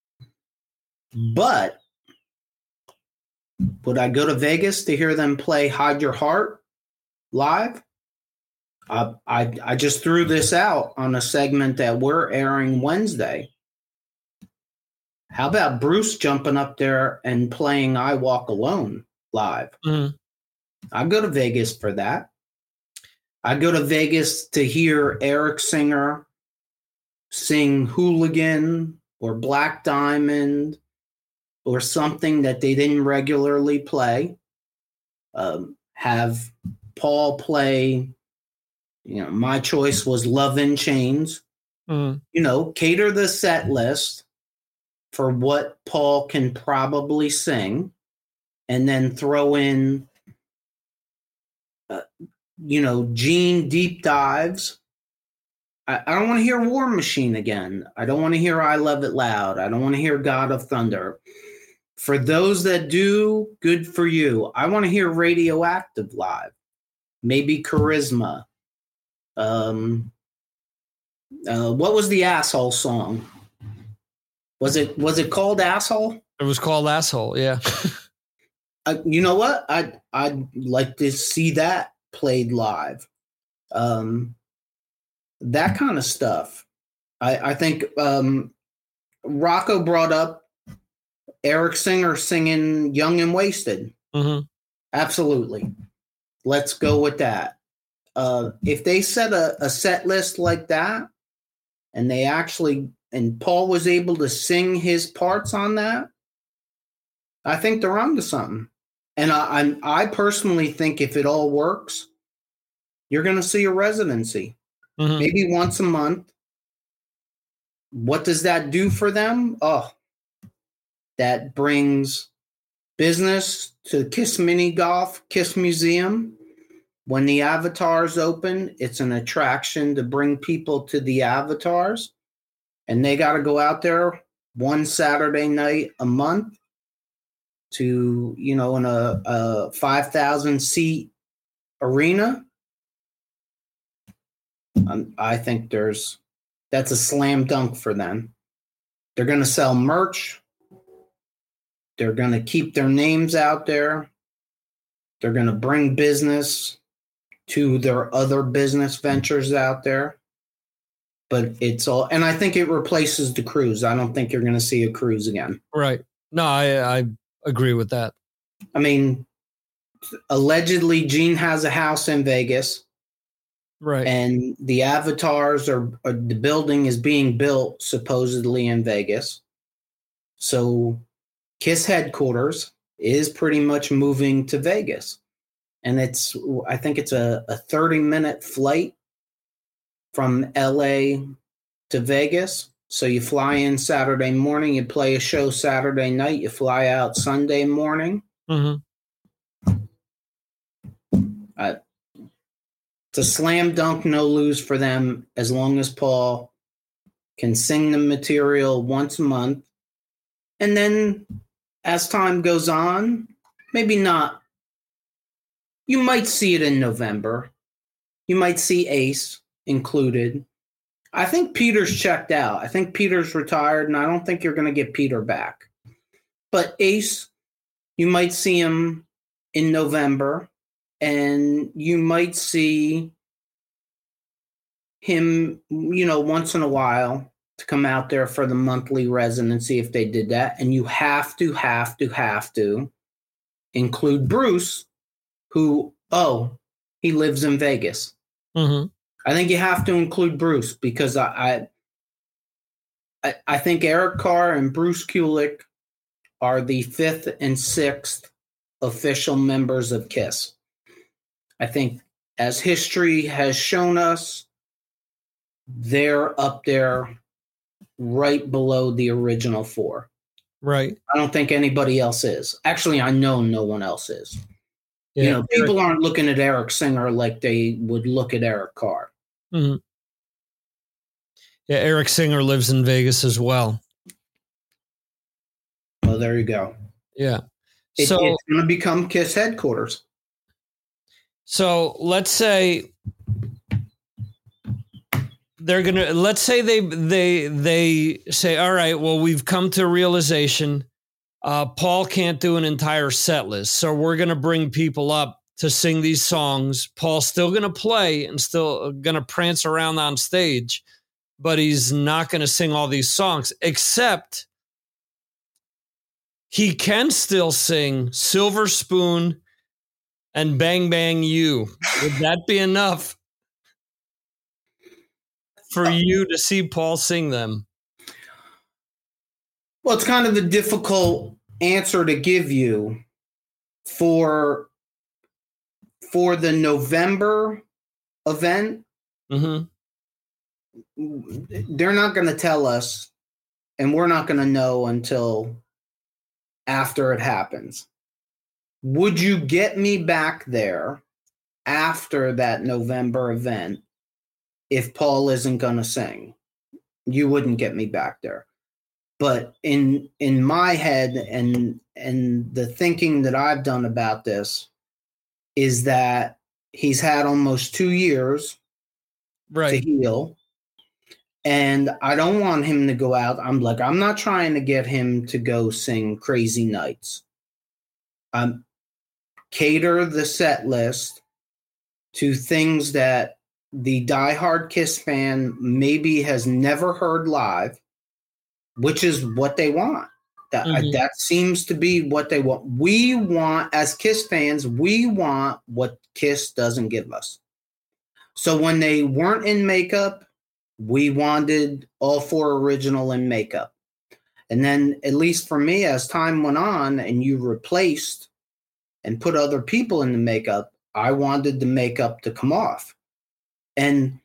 But would I go to Vegas to hear them play Hide Your Heart live? I just threw this out on a segment that we're airing Wednesday. How about Bruce jumping up there and playing I Walk Alone live? Mm-hmm. I'd go to Vegas for that. I'd go to Vegas to hear Eric Singer sing Hooligan or Black Diamond or something that they didn't regularly play. Have Paul play, my choice was Love in Chains. Mm-hmm. Cater the set list for what Paul can probably sing, and then throw in, Gene deep dives. I don't want to hear War Machine again. I don't want to hear I Love It Loud. I don't want to hear God of Thunder. For those that do, good for you. I want to hear Radioactive live. Maybe Charisma. What was the Asshole song? Was it called Asshole? It was called Asshole, yeah. You know what? I'd like to see that played live. That kind of stuff. I think Rocco brought up Eric Singer singing Young and Wasted. Mm-hmm. Absolutely. Let's go with that. If they set a set list like that, and Paul was able to sing his parts on that, I think they're onto something. And I personally think if it all works, you're going to see a residency. Mm-hmm. Maybe once a month. What does that do for them? Oh, that brings business to Kiss Mini Golf, Kiss Museum. When the avatars open, it's an attraction to bring people to the avatars. And they got to go out there one Saturday night a month to, in a 5,000 seat arena. I think that's a slam dunk for them. They're going to sell merch. They're going to keep their names out there. They're going to bring business to their other business ventures out there. But it's all, and I think it replaces the cruise. I don't think you're going to see a cruise again. Right. No, I agree with that. I mean, allegedly, Gene has a house in Vegas. Right. And the avatars the building is being built supposedly in Vegas. So Kiss headquarters is pretty much moving to Vegas. And I think it's a 30-minute flight from LA to Vegas. So you fly in Saturday morning, you play a show Saturday night, you fly out Sunday morning. Mm-hmm. It's a slam dunk, no lose for them as long as Paul can sing the material once a month. And then as time goes on, maybe not. You might see it in November. You might see Ace included. I think Peter's checked out. I think Peter's retired, and I don't think you're going to get Peter back. But Ace, you might see him in November, and you might see him, once in a while to come out there for the monthly residency if they did that. And you have to include Bruce, who, he lives in Vegas. Mm-hmm. I think you have to include Bruce because I think Eric Carr and Bruce Kulick are the 5th and 6th official members of KISS. I think, as history has shown us, they're up there right below the original 4. Right. I don't think anybody else is. Actually, I know no one else is. Yeah. People aren't looking at Eric Singer like they would look at Eric Carr. Mm-hmm. Yeah, Eric Singer lives in Vegas as well. Well, there you go. Yeah. It's going to become KISS headquarters. So let's say let's say they say, all right, well, we've come to a realization. Paul can't do an entire set list. So we're going to bring people up to sing these songs. Paul's still going to play and still going to prance around on stage, but he's not going to sing all these songs, except he can still sing Silver Spoon and Bang Bang You. Would that be enough for you to see Paul sing them? Well, it's kind of a difficult answer to give you for the November event. Mm-hmm. They're not going to tell us, and we're not going to know until after it happens. Would you get me back there after that November event if Paul isn't going to sing? You wouldn't get me back there. But in my head and the thinking that I've done about this is that he's had almost 2 years to heal. And I don't want him to go out. I'm not trying to get him to go sing Crazy Nights. Cater the set list to things that the diehard KISS fan maybe has never heard live, which is what they want. That seems to be what they want. We want, as KISS fans, we want what KISS doesn't give us. So when they weren't in makeup, we wanted all 4 original in makeup. And then, at least for me, as time went on and you replaced and put other people in the makeup, I wanted the makeup to come off. And,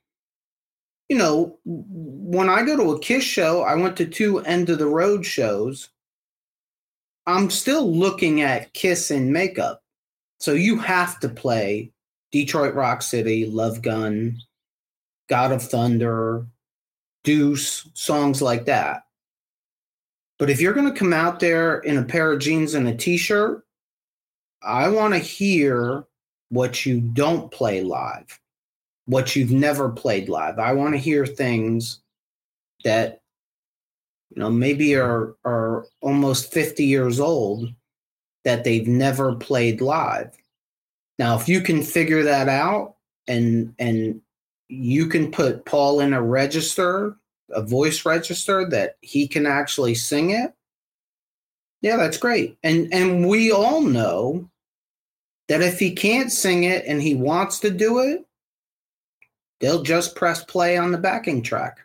when I go to a KISS show, I went to 2 End of the Road shows. I'm still looking at KISS in makeup. So you have to play Detroit Rock City, Love Gun, God of Thunder, Deuce, songs like that. But if you're going to come out there in a pair of jeans and a t-shirt, I want to hear what you don't play live, what you've never played live. I want to hear things that, maybe are almost 50 years old that they've never played live. Now, if you can figure that out and you can put Paul in a voice register that he can actually sing it, yeah, that's great. And we all know that if he can't sing it and he wants to do it, they'll just press play on the backing track.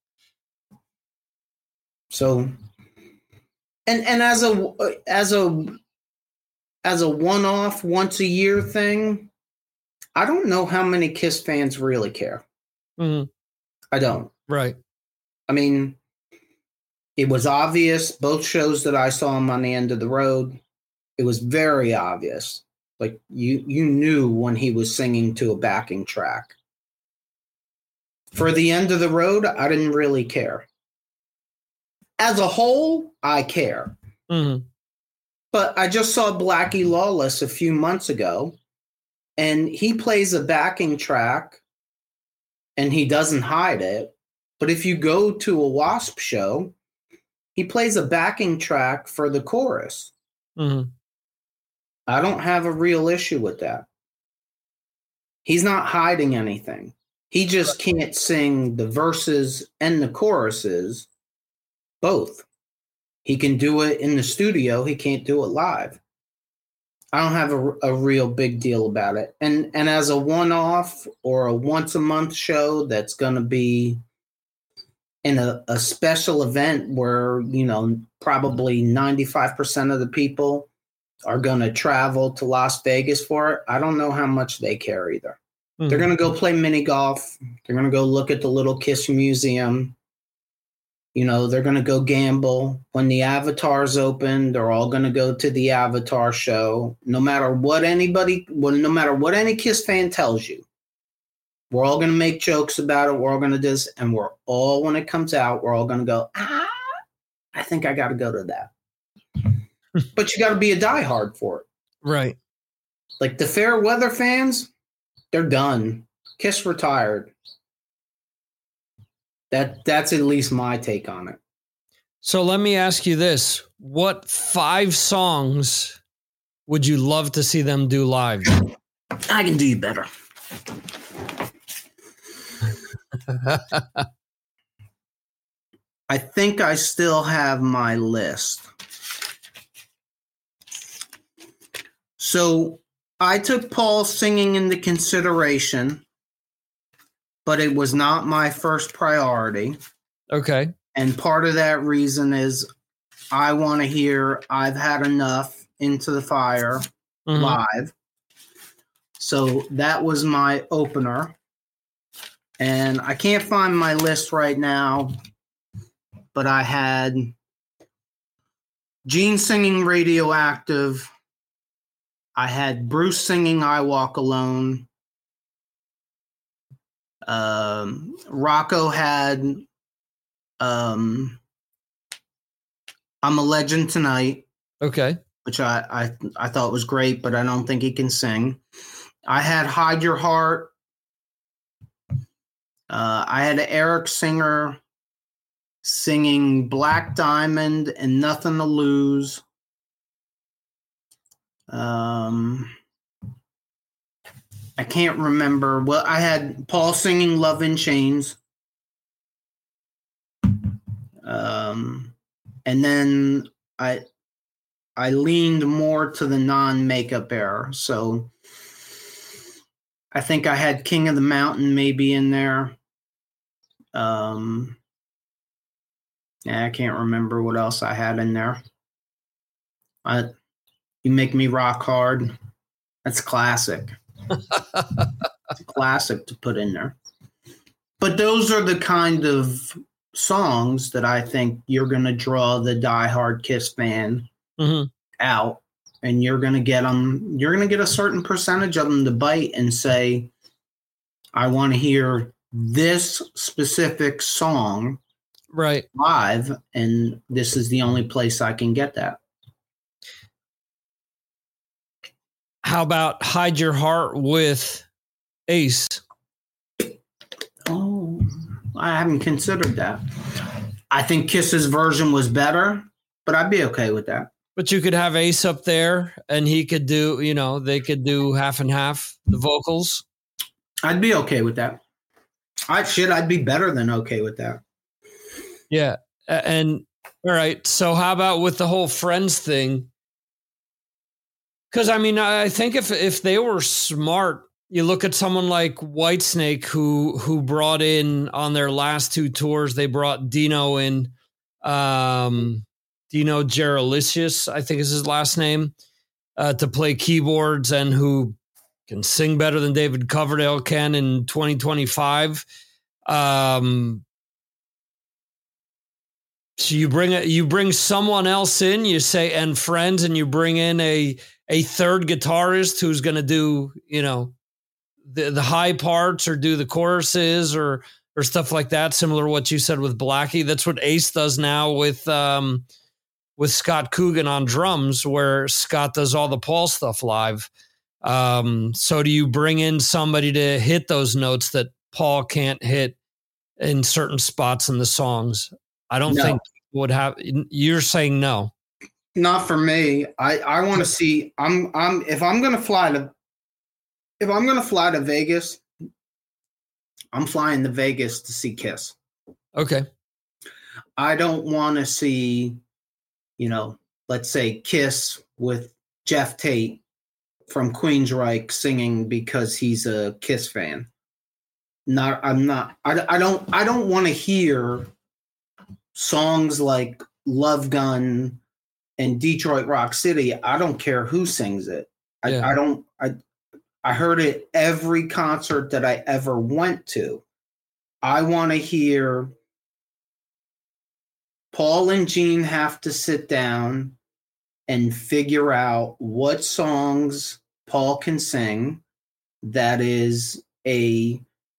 So, and as a one-off, once a year thing, I don't know how many KISS fans really care. Mm-hmm. I don't. Right. I mean, it was obvious, both shows that I saw him on the End of the Road, it was very obvious. Like you knew when he was singing to a backing track. For the End of the Road, I didn't really care. As a whole, I care. Mm-hmm. But I just saw Blackie Lawless a few months ago, and he plays a backing track, and he doesn't hide it. But if you go to a Wasp show, he plays a backing track for the chorus. Mm-hmm. I don't have a real issue with that. He's not hiding anything. He just can't sing the verses and the choruses both. He can do it in the studio. He can't do it live. I don't have a real big deal about it. And as a one-off or a once-a-month show that's going to be in a special event where, you know, probably 95% of the people are going to travel to Las Vegas for it, I don't know how much they care either. Mm-hmm. They're going to go play mini golf. They're going to go look at the Little Kiss Museum. You know, they're going to go gamble. When the Avatar's open, they're all going to go to the Avatar show. No matter what any Kiss fan tells you, we're all going to make jokes about it. We're all going to do this. And we're all, when it comes out, we're all going to go, I think I got to go to that. But you got to be a diehard for it. Right. Like the fair weather fans, they're done. Kiss retired. That's at least my take on it. So let me ask you this. What 5 songs would you love to see them do live? I can do you better. I think I still have my list. So I took Paul singing into consideration, but it was not my first priority. Okay. And part of that reason is I want to hear I've Had Enough Into the Fire live. So that was my opener. And I can't find my list right now, but I had Gene singing Radioactive. I had Bruce singing I Walk Alone. Rocco had I'm a Legend Tonight. Okay. Which I thought was great, but I don't think he can sing. I had Hide Your Heart. I had Eric Singer singing Black Diamond and Nothing to Lose. I can't remember. Well, I had Paul singing Love in Chains. And then I leaned more to the non-makeup era. So I think I had King of the Mountain maybe in there. I can't remember what else I had in there. You Make Me Rock Hard. That's classic. It's a classic to put in there. But those are the kind of songs that I think you're going to draw the diehard Kiss fan out, and you're going to get them. You're going to get a certain percentage of them to bite and say, "I want to hear this specific song live, and this is the only place I can get that." How about Hide Your Heart with Ace? Oh, I haven't considered that. I think Kiss's version was better, but I'd be okay with that. But you could have Ace up there, and he could do, they could do half and half the vocals. I'd be okay with that. I'd be better than okay with that. Yeah. And all right. So how about with the whole Friends thing? Because, I think if they were smart, you look at someone like Whitesnake, who brought in on their last 2 tours, they brought Dino in, Dino Geralicious, I think is his last name, to play keyboards, and who can sing better than David Coverdale can in 2025. So you bring someone else in, you say, and Friends, and you bring in a third guitarist who's going to do, the high parts or do the choruses or stuff like that, similar to what you said with Blackie. That's what Ace does now with with Scott Coogan on drums, where Scott does all the Paul stuff live. So do you bring in somebody to hit those notes that Paul can't hit in certain spots in the songs? I don't think people would have. You're saying no. Not for me. I want to see. If I'm gonna fly to Vegas, I'm flying to Vegas to see Kiss. Okay. I don't want to see, let's say Kiss with Jeff Tate from Queensryche singing because he's a Kiss fan. I don't want to hear songs like Love Gun and Detroit Rock City. I don't care who sings it. I heard it every concert that I ever went to. I want to hear Paul and Gene have to sit down and figure out what songs Paul can sing that is a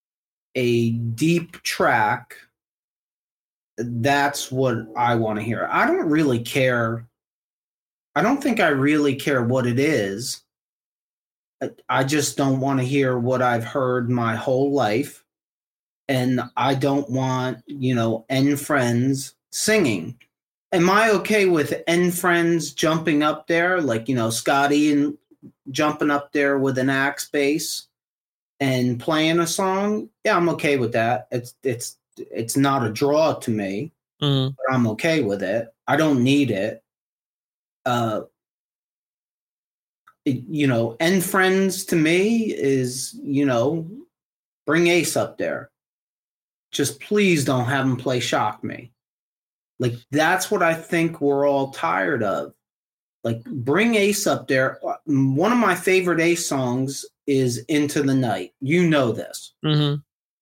deep track. That's what I want to hear. I don't really care. I don't think I really care what it is. I just don't want to hear what I've heard my whole life. And I don't want, N Friends singing. Am I okay with N Friends jumping up there, like, Scotty and jumping up there with an axe bass and playing a song? Yeah, I'm okay with that. It's not a draw to me, but I'm okay with it. I don't need it. N Friends to me is, bring Ace up there. Just please don't have him play Shock Me. Like, that's what I think we're all tired of. Like, bring Ace up there. One of my favorite Ace songs is Into the Night. You know this. Mm-hmm.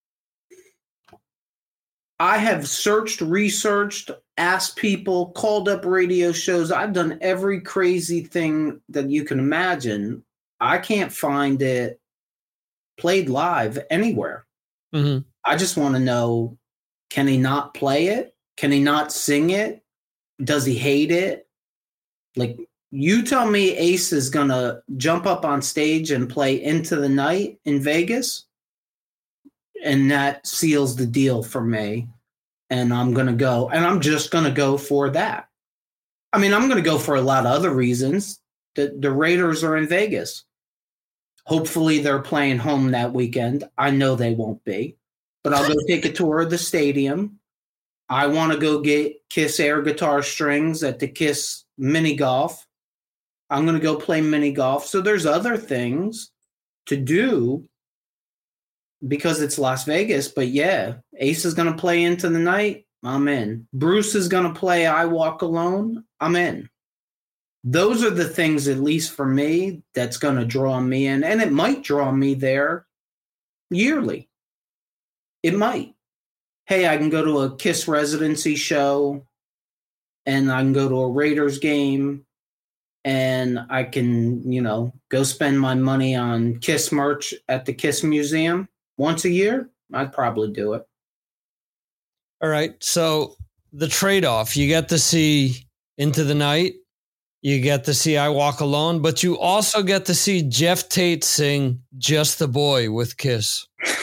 I have researched, asked people, called up radio shows. I've done every crazy thing that you can imagine. I can't find it played live anywhere. Mm-hmm. I just want to know, can he not play it? Can he not sing it? Does he hate it? Like, you tell me Ace is going to jump up on stage and play Into the Night in Vegas, and that seals the deal for me. And I'm going to go. And I'm just going to go for that. I mean, I'm going to go for a lot of other reasons. The Raiders are in Vegas. Hopefully they're playing home that weekend. I know they won't be. But I'll go take a tour of the stadium. I want to go get Kiss air guitar strings at the Kiss mini golf. I'm going to go play mini golf. So there's other things to do because it's Las Vegas. But yeah, Ace is going to play Into the Night. I'm in. Bruce is going to play I Walk Alone. I'm in. Those are the things, at least for me, that's going to draw me in. And it might draw me there yearly. It might. Hey, I can go to a Kiss residency show, and I can go to a Raiders game, and I can, go spend my money on Kiss merch at the Kiss Museum once a year. I'd probably do it. All right. So the trade-off, you get to see Into the Night, you get to see I Walk Alone, but you also get to see Jeff Tate sing Just a Boy with Kiss.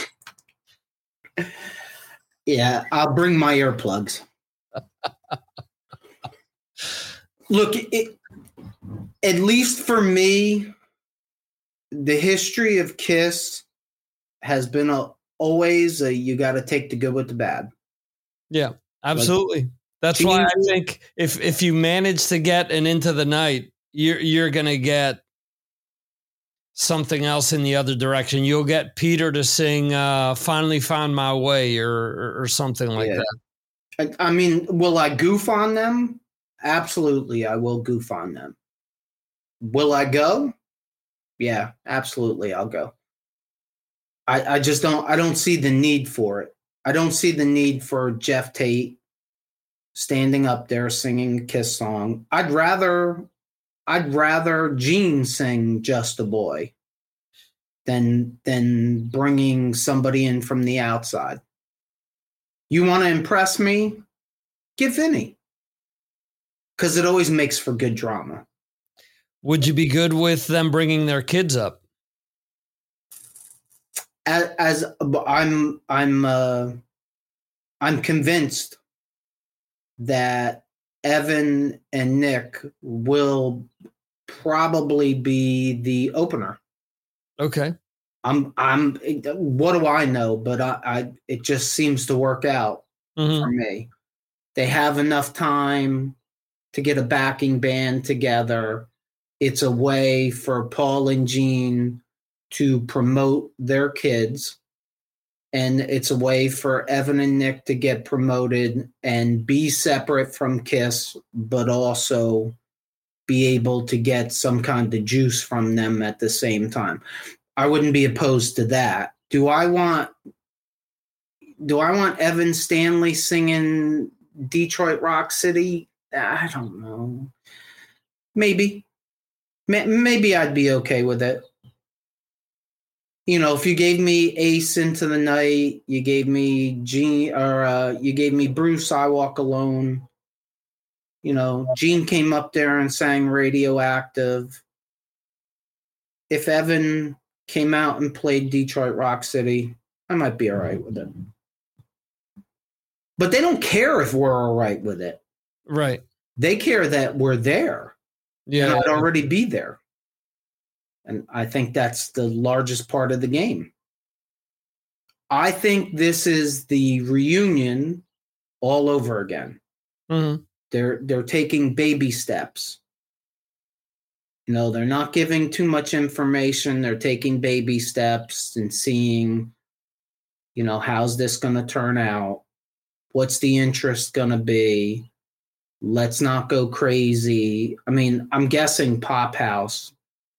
Yeah, I'll bring my earplugs. Look, at least for me, the history of Kiss has been always you got to take the good with the bad. Yeah, absolutely. That's why I think if you manage to get an Into the Night, you're going to get something else in the other direction. You'll get Peter to sing Finally Found My Way or something like that. I mean, will I goof on them? Absolutely, I will goof on them. Will I go? Yeah, absolutely, I'll go. I just don't see the need for it. I don't see the need for Jeff Tate standing up there singing a Kiss song. I'd rather Gene sing Just a Boy than bringing somebody in from the outside. You want to impress me? Get Vinny. because it always makes for good drama. Would you be good with them bringing their kids up? As I'm convinced that Evan and Nick will probably be the opener. Okay. What do I know? But it just seems to work out for me. They have enough time to get a backing band together. It's a way for Paul and Gene to promote their kids. And it's a way for Evan and Nick to get promoted and be separate from Kiss, but also be able to get some kind of juice from them at the same time. I wouldn't be opposed to that. Do I want Evan Stanley singing Detroit Rock City? I don't know. Maybe I'd be okay with it. You know, if you gave me Ace Into the Night, you gave me Gene, or you gave me Bruce, I Walk Alone. You know, Gene came up there and sang Radioactive. If Evan came out and played Detroit Rock City, I might be all right with it. But they don't care if we're all right with it. Right. They care that we're there. Yeah. And I'd already be there. And I think that's the largest part of the game. I think this is the reunion all over again. Mm-hmm. They're taking baby steps. You know, they're not giving too much information. They're taking baby steps and seeing, you know, how's this going to turn out? What's the interest going to be? Let's not go crazy. I mean, I'm guessing Pop House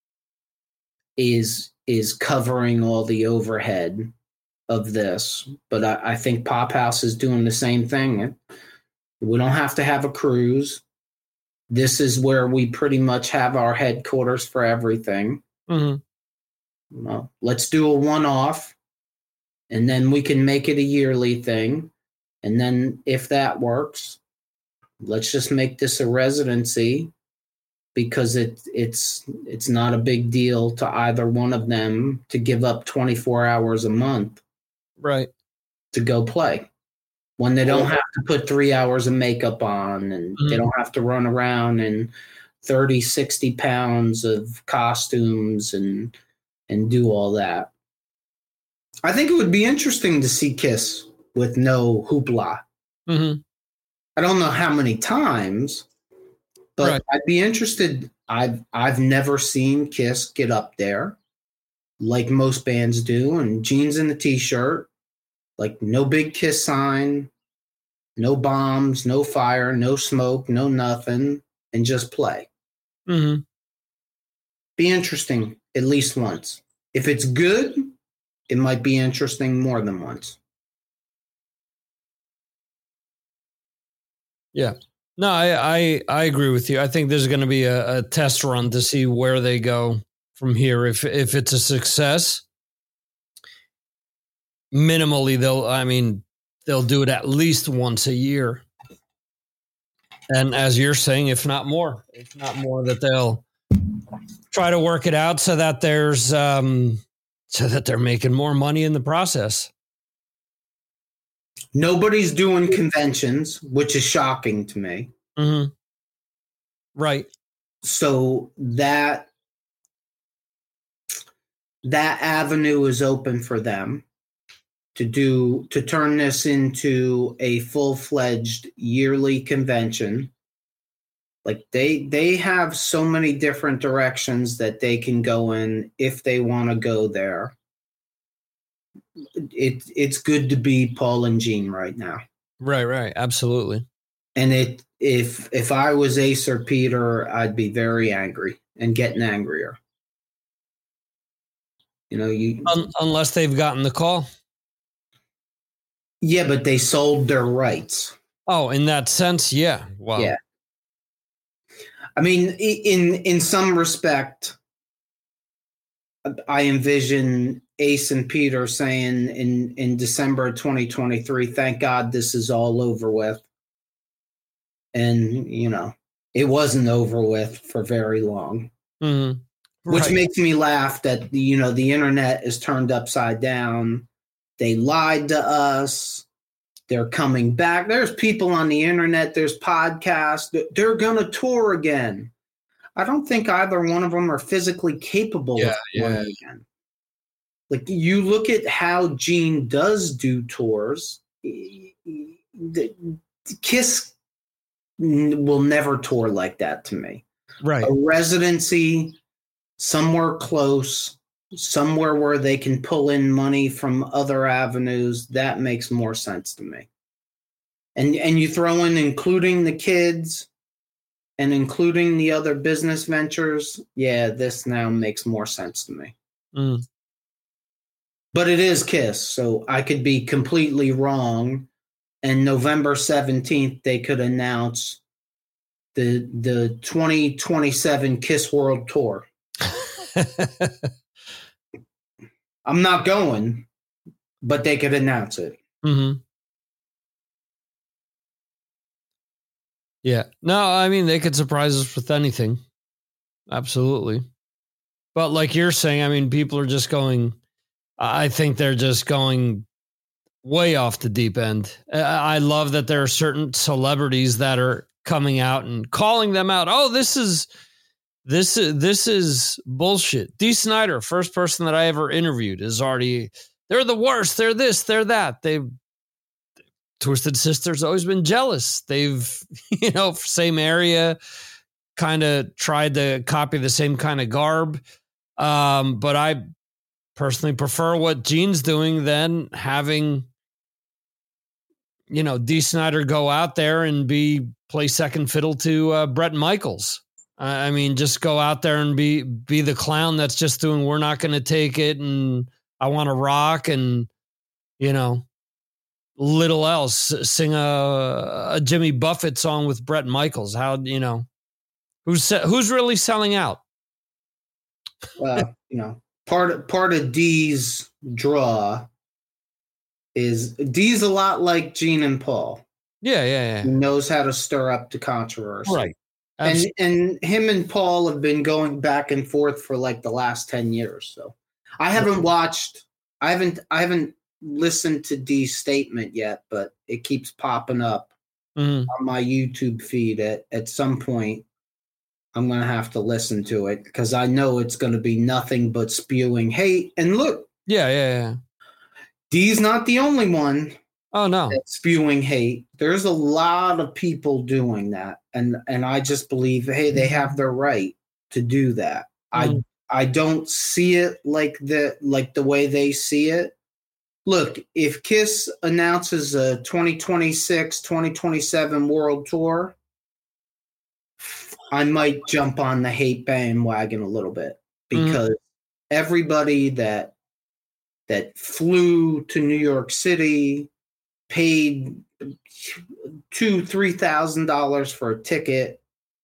is covering all the overhead of this, but I think Pop House is doing the same thing. We don't have to have a cruise. This is where we pretty much have our headquarters for everything. Mm-hmm. Well, let's do a one-off, and then we can make it a yearly thing. And then if that works, let's just make this a residency, because it's not a big deal to either one of them to give up 24 hours a month, right, to go play, when they don't have to put 3 hours of makeup on, and they don't have to run around in 30, 60 pounds of costumes and do all that. I think it would be interesting to see Kiss with no hoopla. Mm-hmm. I don't know how many times, but right. I'd be interested. I've never seen Kiss get up there like most bands do, and jeans and the t-shirt, like no big Kiss sign, no bombs, no fire, no smoke, no nothing, and just play. Mm-hmm. Be interesting at least once. If it's good, it might be interesting more than once. Yeah. No, I agree with you. I think there's going to be a test run to see where they go from here. If it's a success, minimally they'll do it at least once a year. And as you're saying, if not more, that they'll try to work it out so that there's so that they're making more money in the process. Nobody's doing conventions, which is shocking to me. Mm-hmm. Right. So that avenue is open for them to turn this into a full-fledged yearly convention. Like they have so many different directions that they can go in if they want to go there. It's good to be Paul and Gene right now. Right. Absolutely. And if I was Ace or Peter, I'd be very angry and getting angrier. You know, unless they've gotten the call. Yeah, but they sold their rights. Oh, in that sense, yeah. Wow. Yeah. I mean, in some respect, I envision Ace and Peter saying in December 2023, thank God this is all over with. And, you know, it wasn't over with for very long. Mm-hmm. Which makes me laugh that, the internet is turned upside down. They lied to us. They're coming back. There's people on the internet. There's podcasts. They're going to tour again. I don't think either one of them are physically capable of touring again. Like, you look at how Gene does do tours. Kiss will never tour like that to me. Right. A residency somewhere close, somewhere where they can pull in money from other avenues, that makes more sense to me. And you throw in including the kids and including the other business ventures, this now makes more sense to me. Mm. But it is Kiss, so I could be completely wrong. And November 17th, they could announce the 2027 Kiss World Tour. I'm not going, but they could announce it. Mm-hmm. Yeah. No, I mean, they could surprise us with anything. Absolutely. But like you're saying, I mean, people are just going, I think they're just going way off the deep end. I love that there are certain celebrities that are coming out and calling them out. Oh, this is bullshit. Dee Snider, first person that I ever interviewed, is already, they're the worst. They're this, they're that. Twisted Sister's always been jealous. They've, same area, kind of tried to copy the same kind of garb. But I personally prefer what Gene's doing than having, Dee Snider go out there and play second fiddle to Bret Michaels. I mean, just go out there and be the clown that's just doing, we're not going to take it, and I want to rock, and, little else, sing a Jimmy Buffett song with Bret Michaels. How, who's really selling out? Part of Dee's draw is Dee's a lot like Gene and Paul. Yeah. He knows how to stir up the controversy. Right. And him and Paul have been going back and forth for like the last 10 years. So I haven't listened to Dee's statement yet, but it keeps popping up on my YouTube feed. At some point, I'm going to have to listen to it because I know it's going to be nothing but spewing hate. And look. Yeah. Dee's not the only one. Oh, no. That's spewing hate. There's a lot of people doing that. And I just believe, hey, they have their right to do that. I don't see it like the way they see it. Look, if Kiss announces a 2026, 2027 world tour, I might jump on the hate bandwagon a little bit because everybody that flew to New York City, paid $2,000-$3,000 for a ticket,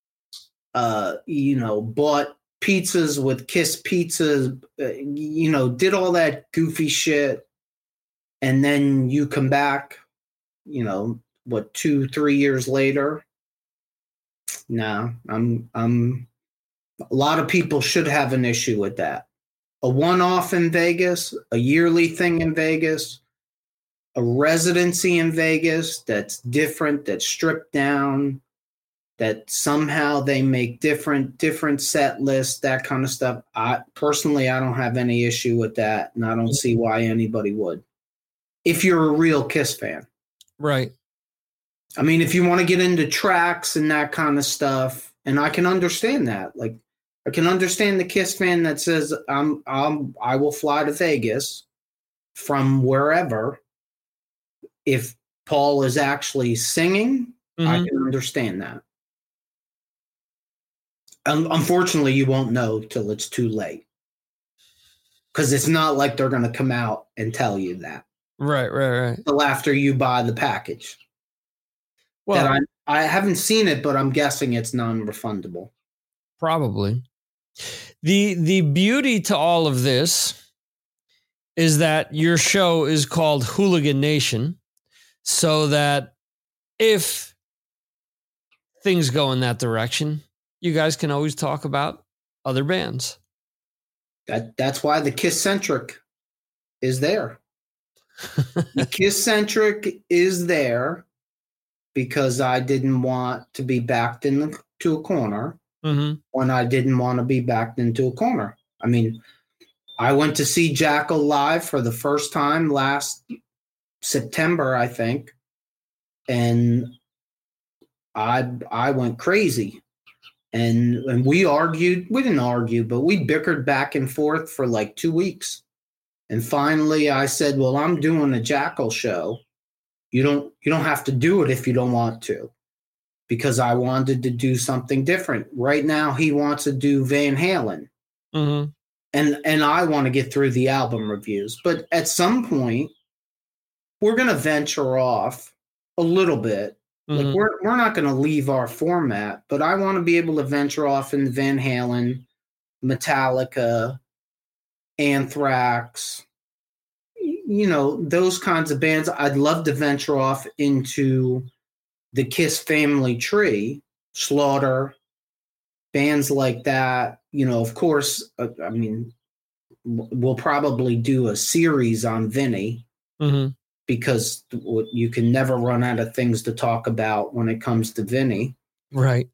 bought pizzas with Kiss pizzas, did all that goofy shit, and then you come back, 2-3 years later. No, a lot of people should have an issue with that. A one-off in Vegas, a yearly thing in Vegas, a residency in Vegas that's different, that's stripped down, that somehow they make different set lists, that kind of stuff. I don't have any issue with that, and I don't see why anybody would. If you're a real Kiss fan. Right. I mean, if you want to get into tracks and that kind of stuff, and I can understand that. Like, I can understand the Kiss fan that says, I will fly to Vegas from wherever. If Paul is actually singing, I can understand that. Unfortunately, you won't know till it's too late. Because it's not like they're going to come out and tell you that. Right. Till after you buy the package. Well, I haven't seen it, but I'm guessing it's non-refundable. Probably. The beauty to all of this is that your show is called Hooligan Nation, so that if things go in that direction, you guys can always talk about other bands. That's why the Kiss-centric is there. The Kiss-centric is there because I didn't want to be backed into a corner when I didn't want to be backed into a corner. I mean, I went to see Jackal live for the first time last September, I think, and I went crazy. And we argued. We didn't argue, but we bickered back and forth for like 2 weeks. And finally I said, well, I'm doing a Jackal show. You don't have to do it if you don't want to, because I wanted to do something different. Right now he wants to do Van Halen. And I want to get through the album reviews. But at some point we're going to venture off a little bit. Like we're not going to leave our format, but I want to be able to venture off in Van Halen, Metallica, Anthrax, those kinds of bands. I'd love to venture off into the Kiss family tree, Slaughter, bands like that. Of course, I mean, we'll probably do a series on Vinny. Because you can never run out of things to talk about when it comes to Vinny. Right.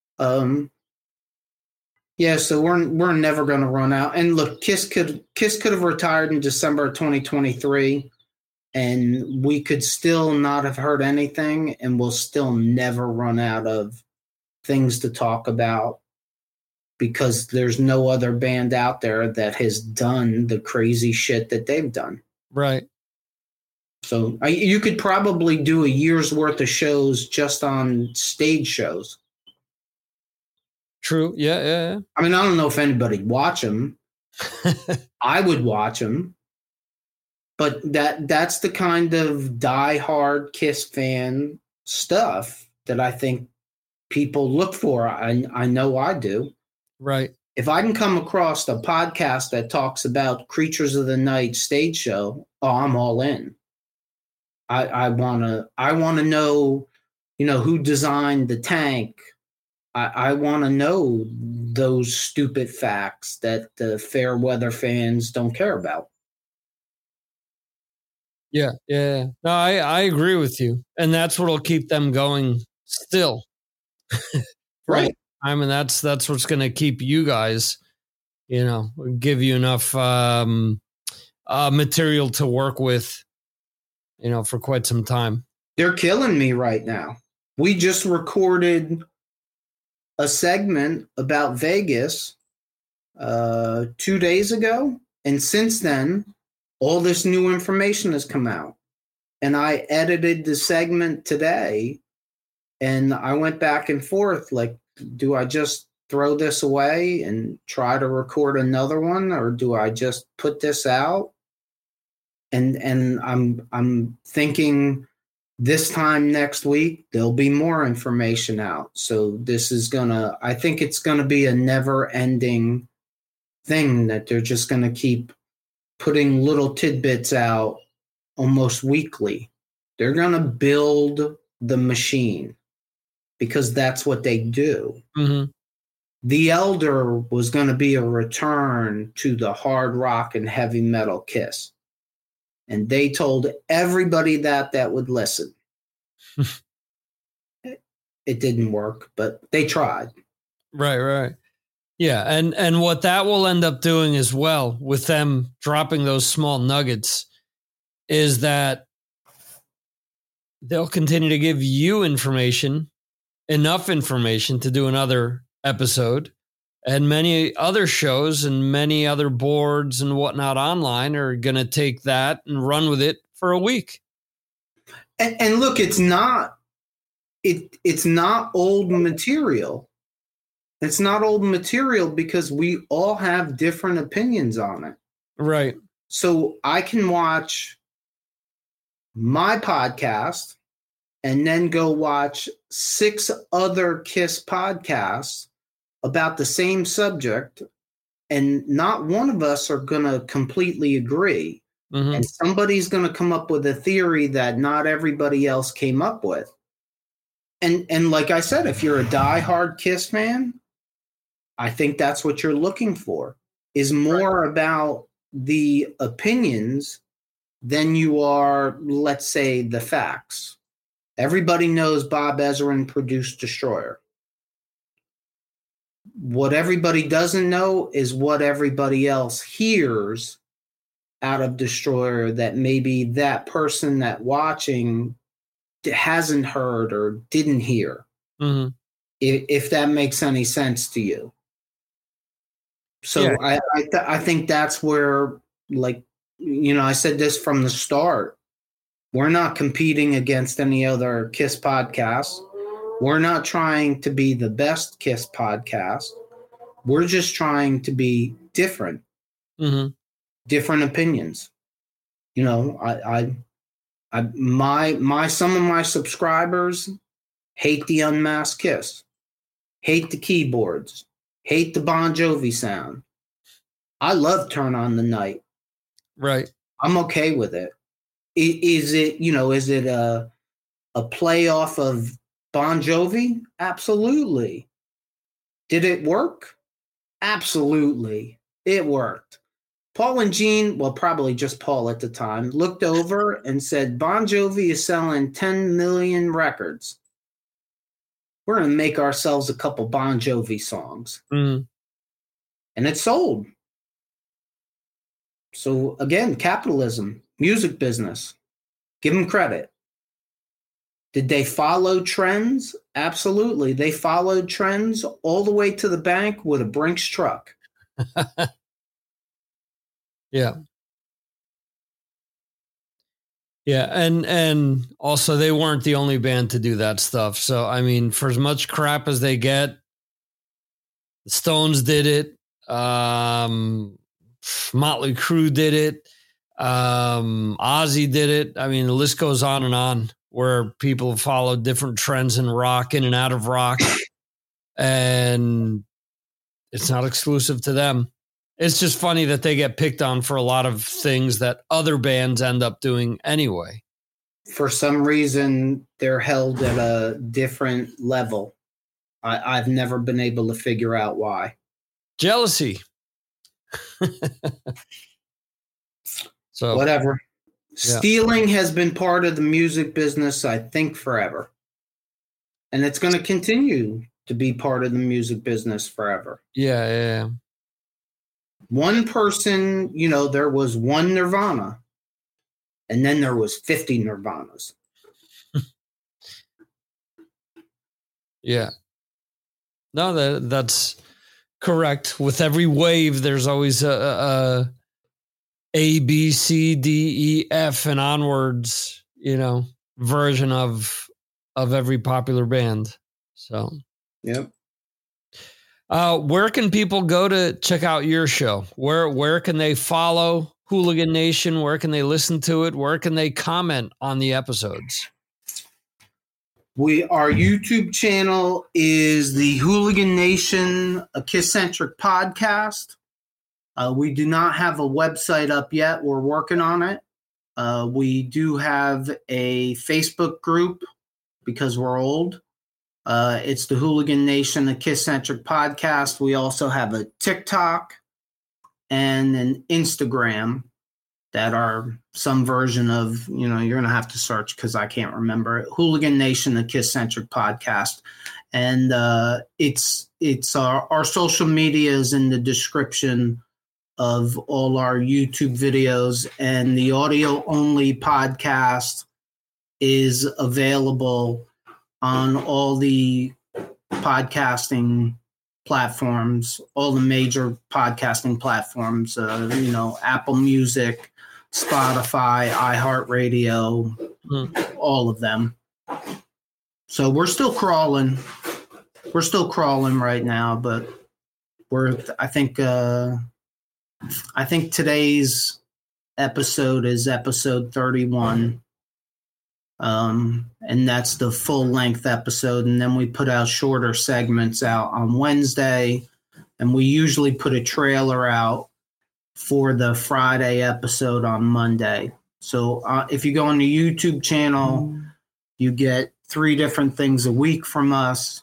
Yeah, so we're never going to run out. And look, Kiss could have retired in December of 2023, and we could still not have heard anything, and we'll still never run out of things to talk about, because there's no other band out there that has done the crazy shit that they've done. Right. So you could probably do a year's worth of shows just on stage shows. True. Yeah. I mean, I don't know if anybody'd watch them. I would watch them. But that's the kind of diehard Kiss fan stuff that I think people look for. I know I do. Right. If I can come across a podcast that talks about Creatures of the Night stage show, I'm all in. I wanna know, who designed the tank. I want to know those stupid facts that the fair weather fans don't care about. Yeah. No, I agree with you, and that's what'll keep them going still. Right. I mean, that's what's going to keep you guys, give you enough material to work with. For quite some time. They're killing me right now. We just recorded a segment about Vegas 2 days ago. And since then, all this new information has come out. And I edited the segment today. And I went back and forth. Like, do I just throw this away and try to record another one? Or do I just put this out? And I'm thinking this time next week there'll be more information out. So this is I think it's gonna be a never-ending thing that they're just gonna keep putting little tidbits out almost weekly. They're gonna build the machine because that's what they do. The Elder was gonna be a return to the hard rock and heavy metal Kiss. And they told everybody that would listen. It didn't work, but they tried. Right. Yeah, and what that will end up doing as well with them dropping those small nuggets is that they'll continue to give you enough information to do another episode. And many other shows and many other boards and whatnot online are going to take that and run with it for a week. And look, it's not old material. It's not old material because we all have different opinions on it. Right. So I can watch my podcast and then go watch 6 other Kiss podcasts about the same subject, and not one of us are going to completely agree. And somebody's going to come up with a theory that not everybody else came up with. And like I said, if you're a diehard Kiss fan, I think that's what you're looking for, is more about the opinions than you are, let's say, the facts. Everybody knows Bob Ezrin produced Destroyer. What everybody doesn't know is what everybody else hears out of Destroyer that maybe that person that watching hasn't heard or didn't hear. Mm-hmm. If that makes any sense to you. So yeah. I think that's where, like, I said this from the start. We're not competing against any other Kiss podcasts. We're not trying to be the best Kiss podcast. We're just trying to be different. Mm-hmm. Different opinions. Some of my subscribers hate the Unmasked Kiss, hate the keyboards, hate the Bon Jovi sound. I love Turn on the Night. Right. I'm okay with it. Is it a play off of Bon Jovi? Absolutely. Did it work? Absolutely. It worked. Paul and Gene, well, probably just Paul at the time, looked over and said, Bon Jovi is selling 10 million records. We're going to make ourselves a couple Bon Jovi songs. Mm. And it sold. So, again, capitalism, music business. Give them credit. Did they follow trends? Absolutely. They followed trends all the way to the bank with a Brinks truck. Yeah. Yeah, and also they weren't the only band to do that stuff. So, I mean, for as much crap as they get, the Stones did it. Motley Crue did it. Ozzy did it. I mean, the list goes on, where people follow different trends in rock, in and out of rock. And it's not exclusive to them. It's just funny that they get picked on for a lot of things that other bands end up doing anyway. For some reason, they're held at a different level. I've never been able to figure out why. Jealousy. So whatever. Yeah. Stealing has been part of the music business, I think, forever. And it's going to continue to be part of the music business forever. Yeah. One person, there was one Nirvana, and then there was 50 Nirvanas. Yeah. No, that's correct. With every wave, there's always a B, C, D, E, F, and onwards, version of every popular band. So, yep. Where can people go to check out your show? Where can they follow Hooligan Nation? Where can they listen to it? Where can they comment on the episodes? Our YouTube channel is the Hooligan Nation, a Kiss-centric podcast. We do not have a website up yet. We're working on it. We do have a Facebook group because we're old. It's the Hooligan Nation, a Kiss-centric podcast. We also have a TikTok and an Instagram that are some version of, you're going to have to search because I can't remember it. Hooligan Nation, a Kiss-centric podcast. And it's our social media is in the description of all our YouTube videos, and the audio-only podcast is available on all the podcasting platforms, all the major podcasting platforms, Apple Music, Spotify, iHeartRadio, all of them. So we're still crawling. We're still crawling right now, but I think today's episode is episode 31. And that's the full length episode. And then we put out shorter segments out on Wednesday. And we usually put a trailer out for the Friday episode on Monday. So if you go on the YouTube channel, you get 3 different things a week from us.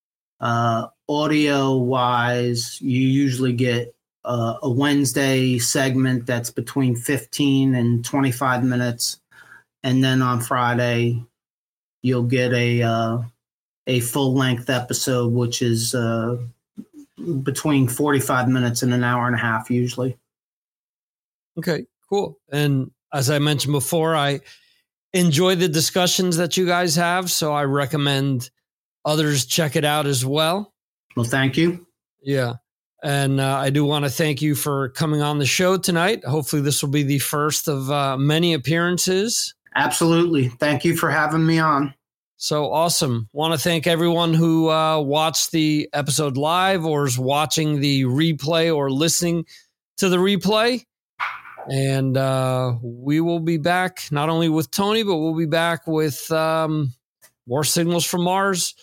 Audio-wise, you usually get a Wednesday segment that's between 15 and 25 minutes. And then on Friday, you'll get a full-length episode, which is between 45 minutes and an hour and a half usually. Okay, cool. And as I mentioned before, I enjoy the discussions that you guys have, so I recommend others check it out as well. Well, thank you. Yeah. And I do want to thank you for coming on the show tonight. Hopefully this will be the first of many appearances. Absolutely. Thank you for having me on. So awesome. Want to thank everyone who watched the episode live or is watching the replay or listening to the replay. And we will be back not only with Tony, but we'll be back with more Signals from Mars.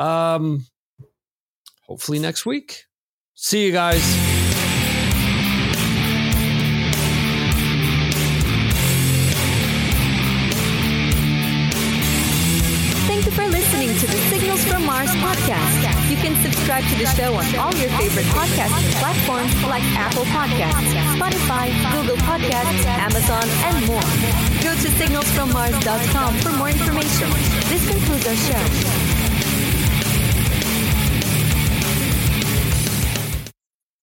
Hopefully next week. See you guys. Thank you for listening to the Signals from Mars podcast. You can subscribe to the show on all your favorite podcast platforms like Apple Podcasts, Spotify, Google Podcasts, Amazon, and more. Go to signalsfrommars.com for more information. This concludes our show.